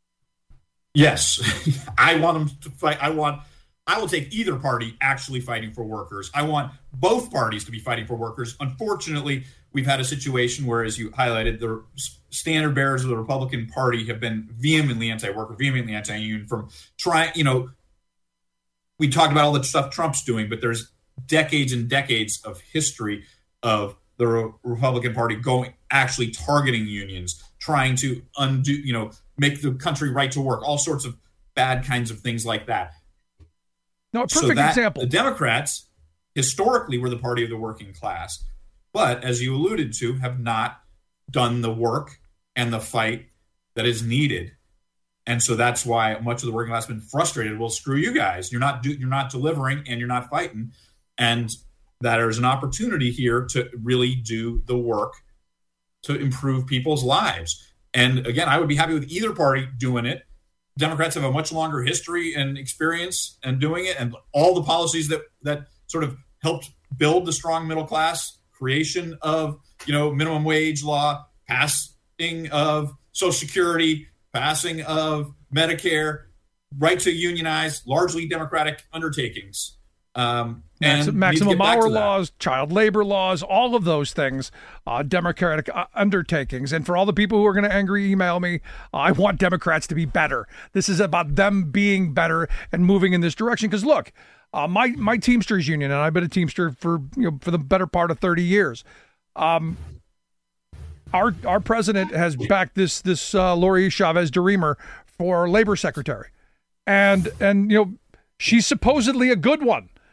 Yes, I want them to fight. I want, I will take either party actually fighting for workers. I want both parties to be fighting for workers. Unfortunately, we've had a situation where, as you highlighted, the standard bearers of the Republican Party have been vehemently anti-worker, vehemently anti-union from trying, you know, we talked about all the stuff Trump's doing, but there's decades and decades of history of the Re- Republican Party going, actually targeting unions, trying to undo, you know, make the country right to work, all sorts of bad kinds of things like that. No, a perfect so that, example. The Democrats historically were the party of the working class, but as you alluded to, have not done the work and the fight that is needed. And so that's why much of the working class has been frustrated. Well, screw you guys. You're not do, you're not delivering and you're not fighting. And that there's an opportunity here to really do the work to improve people's lives. And again, I would be happy with either party doing it. Democrats have a much longer history and experience in doing it, and all the policies that that sort of helped build the strong middle class, creation of, you know, minimum wage law, passing of Social Security, passing of Medicare, right to unionize, largely Democratic undertakings. Um, and maximum hour laws, child labor laws, all of those things, uh, Democratic uh, undertakings. And for all the people who are going to angry email me, uh, I want Democrats to be better. This is about them being better and moving in this direction. Because look, uh, my my Teamsters union, and I've been a Teamster for you know for the better part of thirty years. Um, our our president has backed this this uh, Lori Chavez DeRemer for labor secretary, and and you know she's supposedly a good one.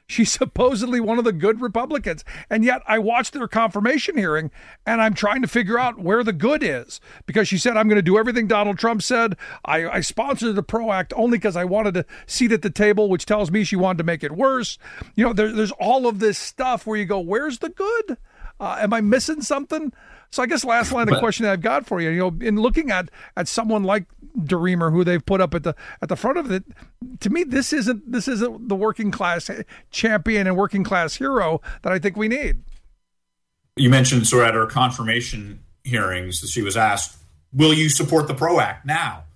She's supposedly one of the good Republicans. And yet I watched their confirmation hearing, and I'm trying to figure out where the good is, because she said, I'm going to do everything Donald Trump said. I, I sponsored the PRO Act only because I wanted a seat at the table, which tells me she wanted to make it worse. You know, there, there's all of this stuff where you go, where's the good? Uh, am I missing something? So I guess last line of question that I've got for you, you know, in looking at at someone like DeRemer, who they've put up at the at the front of it, to me, this isn't this isn't the working class champion and working class hero that I think we need. You mentioned sort of at her confirmation hearings that she was asked, will you support the PRO Act now?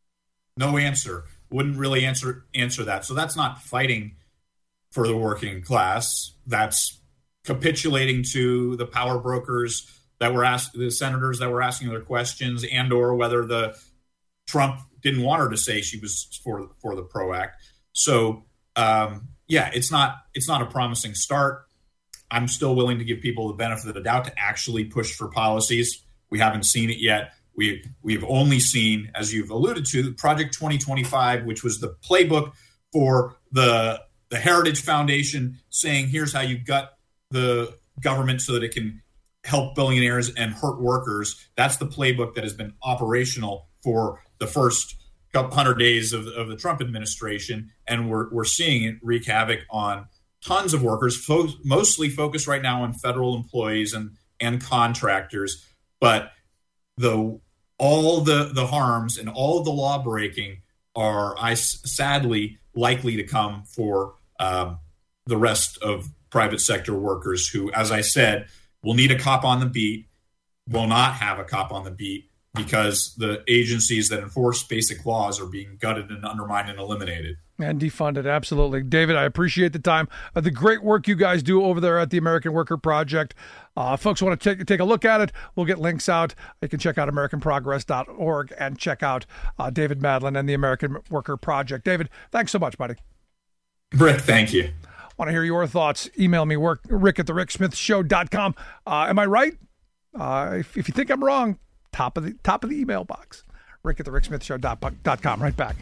No answer. Wouldn't really answer answer that. So that's not fighting for the working class. That's capitulating to the power brokers that were asked, the senators that were asking their questions, and or whether the Trump didn't want her to say she was for for the PRO Act. So um, yeah, it's not it's not a promising start. I'm still willing to give people the benefit of the doubt to actually push for policies. We haven't seen it yet. We we've only seen, as you've alluded to, Project twenty twenty-five, which was the playbook for the the Heritage Foundation, saying here's how you gut the government so that it can help billionaires and hurt workers. That's the playbook that has been operational for the first couple hundred days of, of the Trump administration, and we're we're seeing it wreak havoc on tons of workers, fo- mostly focused right now on federal employees and and contractors. But the all the the harms and all of the law breaking are, I sadly, likely to come for um, the rest of private sector workers who, as I said, will need a cop on the beat, will not have a cop on the beat because the agencies that enforce basic laws are being gutted and undermined and eliminated. And defunded, absolutely. David, I appreciate the time. Uh, the great work you guys do over there at the American Worker Project. Uh, folks want to take, take a look at it. We'll get links out. You can check out American Progress dot org and check out uh, David Madlin and the American Worker Project. David, thanks so much, buddy. Rick, thank you. Want to hear your thoughts? Email me, work, rick at the rick smith show dot com. Uh, am I right? Uh, if, if you think I'm wrong, top of the top of the email box. Rick at the rick smith show dot com. Right back.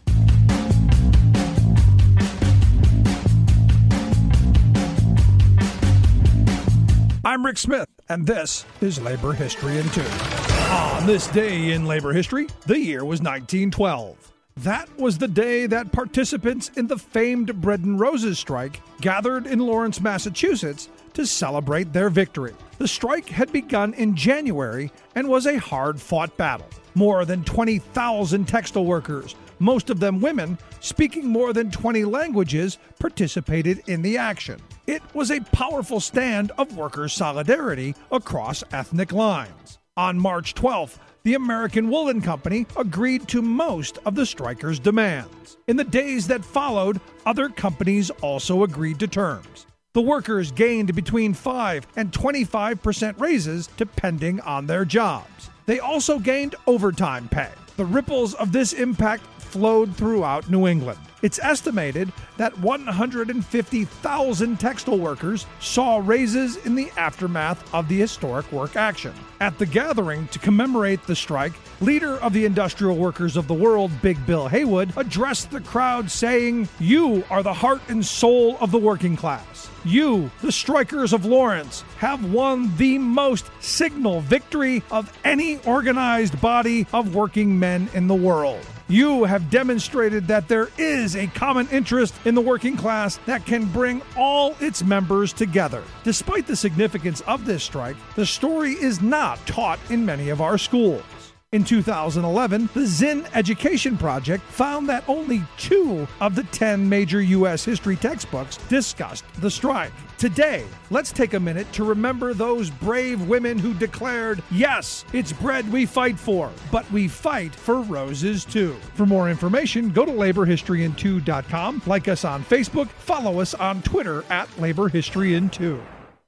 I'm Rick Smith, and this is Labor History in Two. On this day in labor history, the year was nineteen twelve. That was the day that participants in the famed Bread and Roses strike gathered in Lawrence, Massachusetts to celebrate their victory. The strike had begun in January and was a hard-fought battle. More than twenty thousand textile workers, most of them women, speaking more than twenty languages, participated in the action. It was a powerful stand of workers' solidarity across ethnic lines. On March twelfth, the American Woolen Company agreed to most of the strikers' demands. In the days that followed, other companies also agreed to terms. The workers gained between five and twenty-five percent raises depending on their jobs. They also gained overtime pay. The ripples of this impact flowed throughout New England. It's estimated that one hundred fifty thousand textile workers saw raises in the aftermath of the historic work action. At the gathering to commemorate the strike, leader of the Industrial Workers of the World, Big Bill Haywood, addressed the crowd saying, "You are the heart and soul of the working class. You, the strikers of Lawrence, have won the most signal victory of any organized body of working men in the world. You have demonstrated that there is a common interest in the working class that can bring all its members together." Despite the significance of this strike, the story is not taught in many of our schools. In two thousand eleven, the Zinn Education Project found that only two of the ten major U S history textbooks discussed the strike. Today, let's take a minute to remember those brave women who declared, "Yes, it's bread we fight for, but we fight for roses too." For more information, go to labor history in two dot com, like us on Facebook, follow us on Twitter at Labor History in two.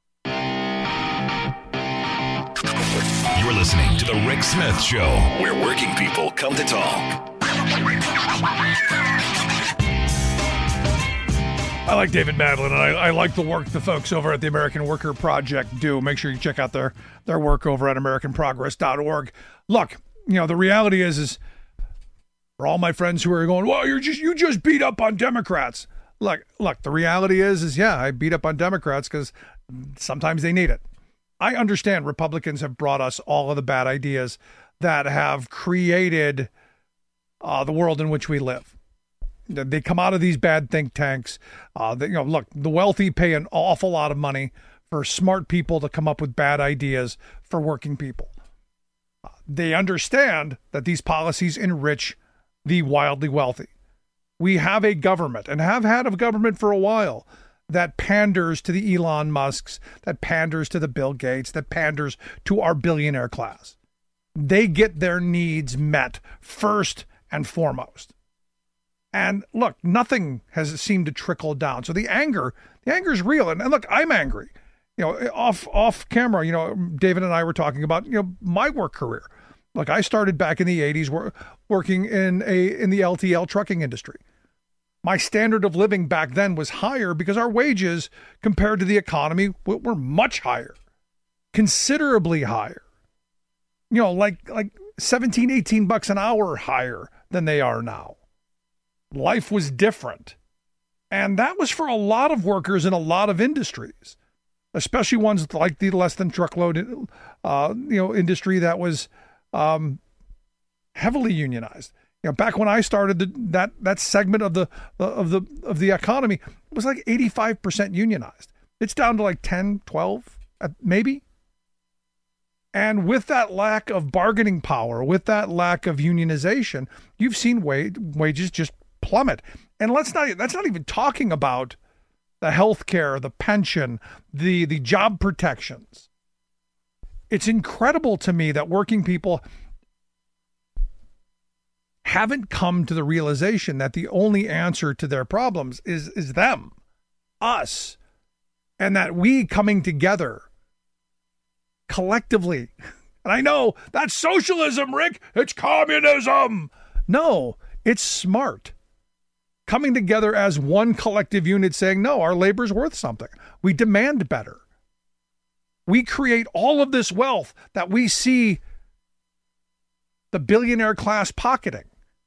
You're listening to The Rick Smith Show, where working people come to talk. I like David Madlin, and I, I like the work the folks over at the American Worker Project do. Make sure you check out their, their work over at American Progress dot org. Look, you know, the reality is, is for all my friends who are going, well, you're just you just beat up on Democrats. Look, look, the reality is, is yeah, I beat up on Democrats because sometimes they need it. I understand Republicans have brought us all of the bad ideas that have created uh, the world in which we live. They come out of these bad think tanks. Uh, they, you know, look, the wealthy pay an awful lot of money for smart people to come up with bad ideas for working people. Uh, they understand that these policies enrich the wildly wealthy. We have a government, and have had a government for a while, that panders to the Elon Musks, that panders to the Bill Gates, that panders to our billionaire class. They get their needs met first and foremost. And look, nothing has seemed to trickle down. So the anger, the anger is real. And, and look, I'm angry. You know, off off camera, you know, David and I were talking about, you know, my work career. Look, I started back in the eighties wor- working in a in the L T L trucking industry. My standard of living back then was higher because our wages compared to the economy were much higher, considerably higher. You know, like like seventeen, eighteen bucks an hour higher than they are now. Life was different. And that was for a lot of workers in a lot of industries, especially ones like the less than truckload uh, you know, industry that was um, heavily unionized. You know, back when I started, the, that that segment of the of the of the economy was like eighty-five percent unionized. It's down to like ten, twelve, maybe. And with that lack of bargaining power, with that lack of unionization, you've seen wage, wages just plummet. And let's not that's not even talking about the health care, the pension, the the job protections. It's incredible to me that working people haven't come to the realization that the only answer to their problems is is them, us, and that we coming together collectively. And I know that's socialism, Rick. It's communism. No, it's smart. Coming together as one collective unit saying, no, our labor's worth something. We demand better. We create all of this wealth that we see the billionaire class pocketing.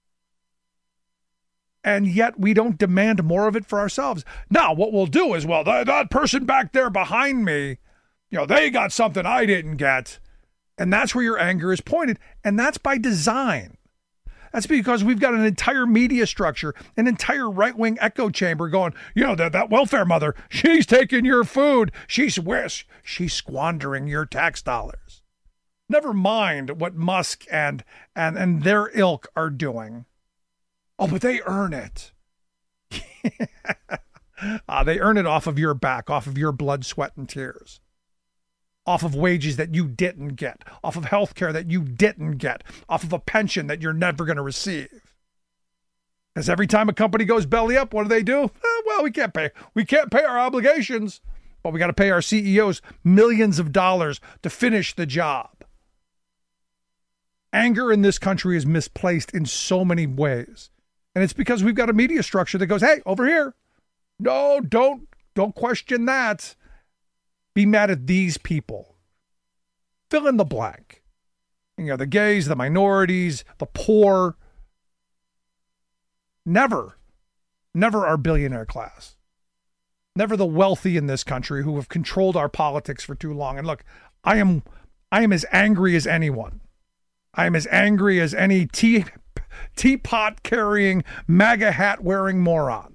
And yet we don't demand more of it for ourselves. Now, what we'll do is, well, that, that person back there behind me, you know, they got something I didn't get. And that's where your anger is pointed. And that's by design. That's because we've got an entire media structure, an entire right-wing echo chamber going, you know, that, that welfare mother, she's taking your food. She's, she's squandering your tax dollars. Never mind what Musk and, and, and their ilk are doing. Oh, but they earn it. uh, they earn it off of your back, off of your blood, sweat, and tears. Off of wages that you didn't get, off of health care that you didn't get, off of a pension that you're never going to receive. Because every time a company goes belly up, what do they do? Eh, well, we can't pay. We can't pay our obligations, but we got to pay our C E Os millions of dollars to finish the job. Anger in this country is misplaced in so many ways. And it's because we've got a media structure that goes, hey, over here. No, don't, don't question that. Be mad at these people. Fill in the blank. You know, the gays, the minorities, the poor. Never, never our billionaire class. Never the wealthy in this country who have controlled our politics for too long. And look, I am, I am as angry as anyone. I am as angry as any tea, teapot carrying, MAGA hat wearing moron.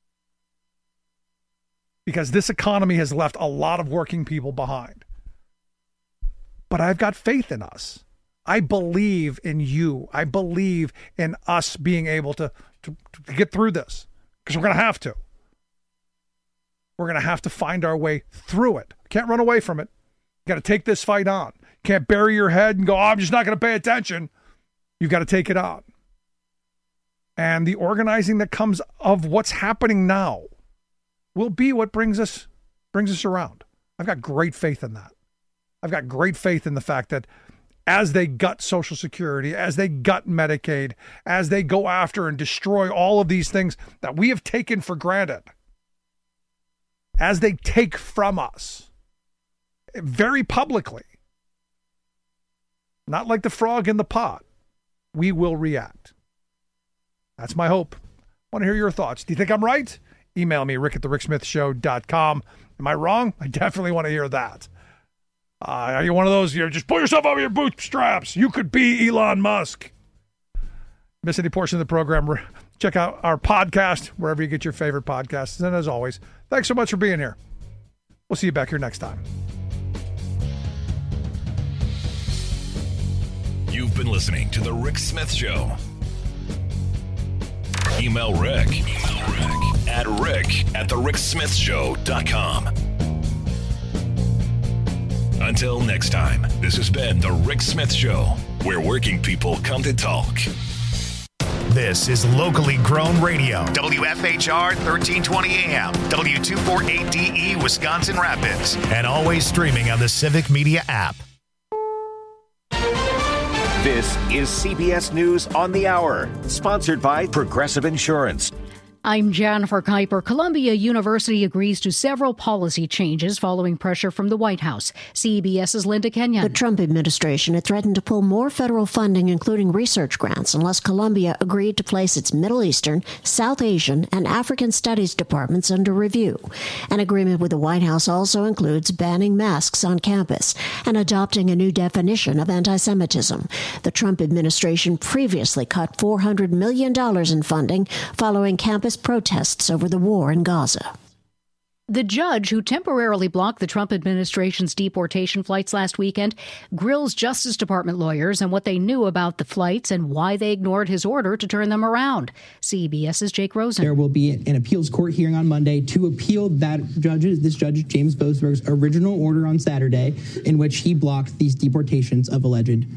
Because this economy has left a lot of working people behind. But I've got faith in us. I believe in you. I believe in us being able to, to, to get through this. Because we're going to have to. We're going to have to find our way through it. Can't run away from it. You got to take this fight on. Can't bury your head and go, oh, I'm just not going to pay attention. You've got to take it on. And the organizing that comes of what's happening now will be what brings us brings us around. I've got great faith in that. I've got great faith in the fact that as they gut Social Security, as they gut Medicaid, as they go after and destroy all of these things that we have taken for granted, as they take from us very publicly, not like the frog in the pot, we will react. That's my hope. I want to hear your thoughts. Do you think I'm right? email me, rick at the rick smith show dot com. Am I wrong? I definitely want to hear that. Uh, are you one of those, you just pull yourself over your bootstraps? You could be Elon Musk. Miss any portion of the program, check out our podcast wherever you get your favorite podcasts. And as always, thanks so much for being here. We'll see you back here next time. You've been listening to The Rick Smith Show. Email Rick, Email Rick at rick at the rick smith show dot com. Until next time, this has been The Rick Smith Show, where working people come to talk. This is locally grown radio. W F H R thirteen twenty A M, W two forty-eight D E, Wisconsin Rapids, and always streaming on the Civic Media app. This is C B S News on the Hour, sponsored by Progressive Insurance. I'm Jennifer Kuiper. Columbia University agrees to several policy changes following pressure from the White House. CBS's Linda Kenyon. The Trump administration had threatened to pull more federal funding, including research grants, unless Columbia agreed to place its Middle Eastern, South Asian, and African Studies departments under review. An agreement with the White House also includes banning masks on campus and adopting a new definition of anti-Semitism. The Trump administration previously cut four hundred million dollars in funding following campus protests over the war in Gaza. The judge who temporarily blocked the Trump administration's deportation flights last weekend grills Justice Department lawyers on what they knew about the flights and why they ignored his order to turn them around. CBS's Jake Rosen. There will be an appeals court hearing on Monday to appeal that judge's, this judge, James Boasberg's original order on Saturday, in which he blocked these deportations of alleged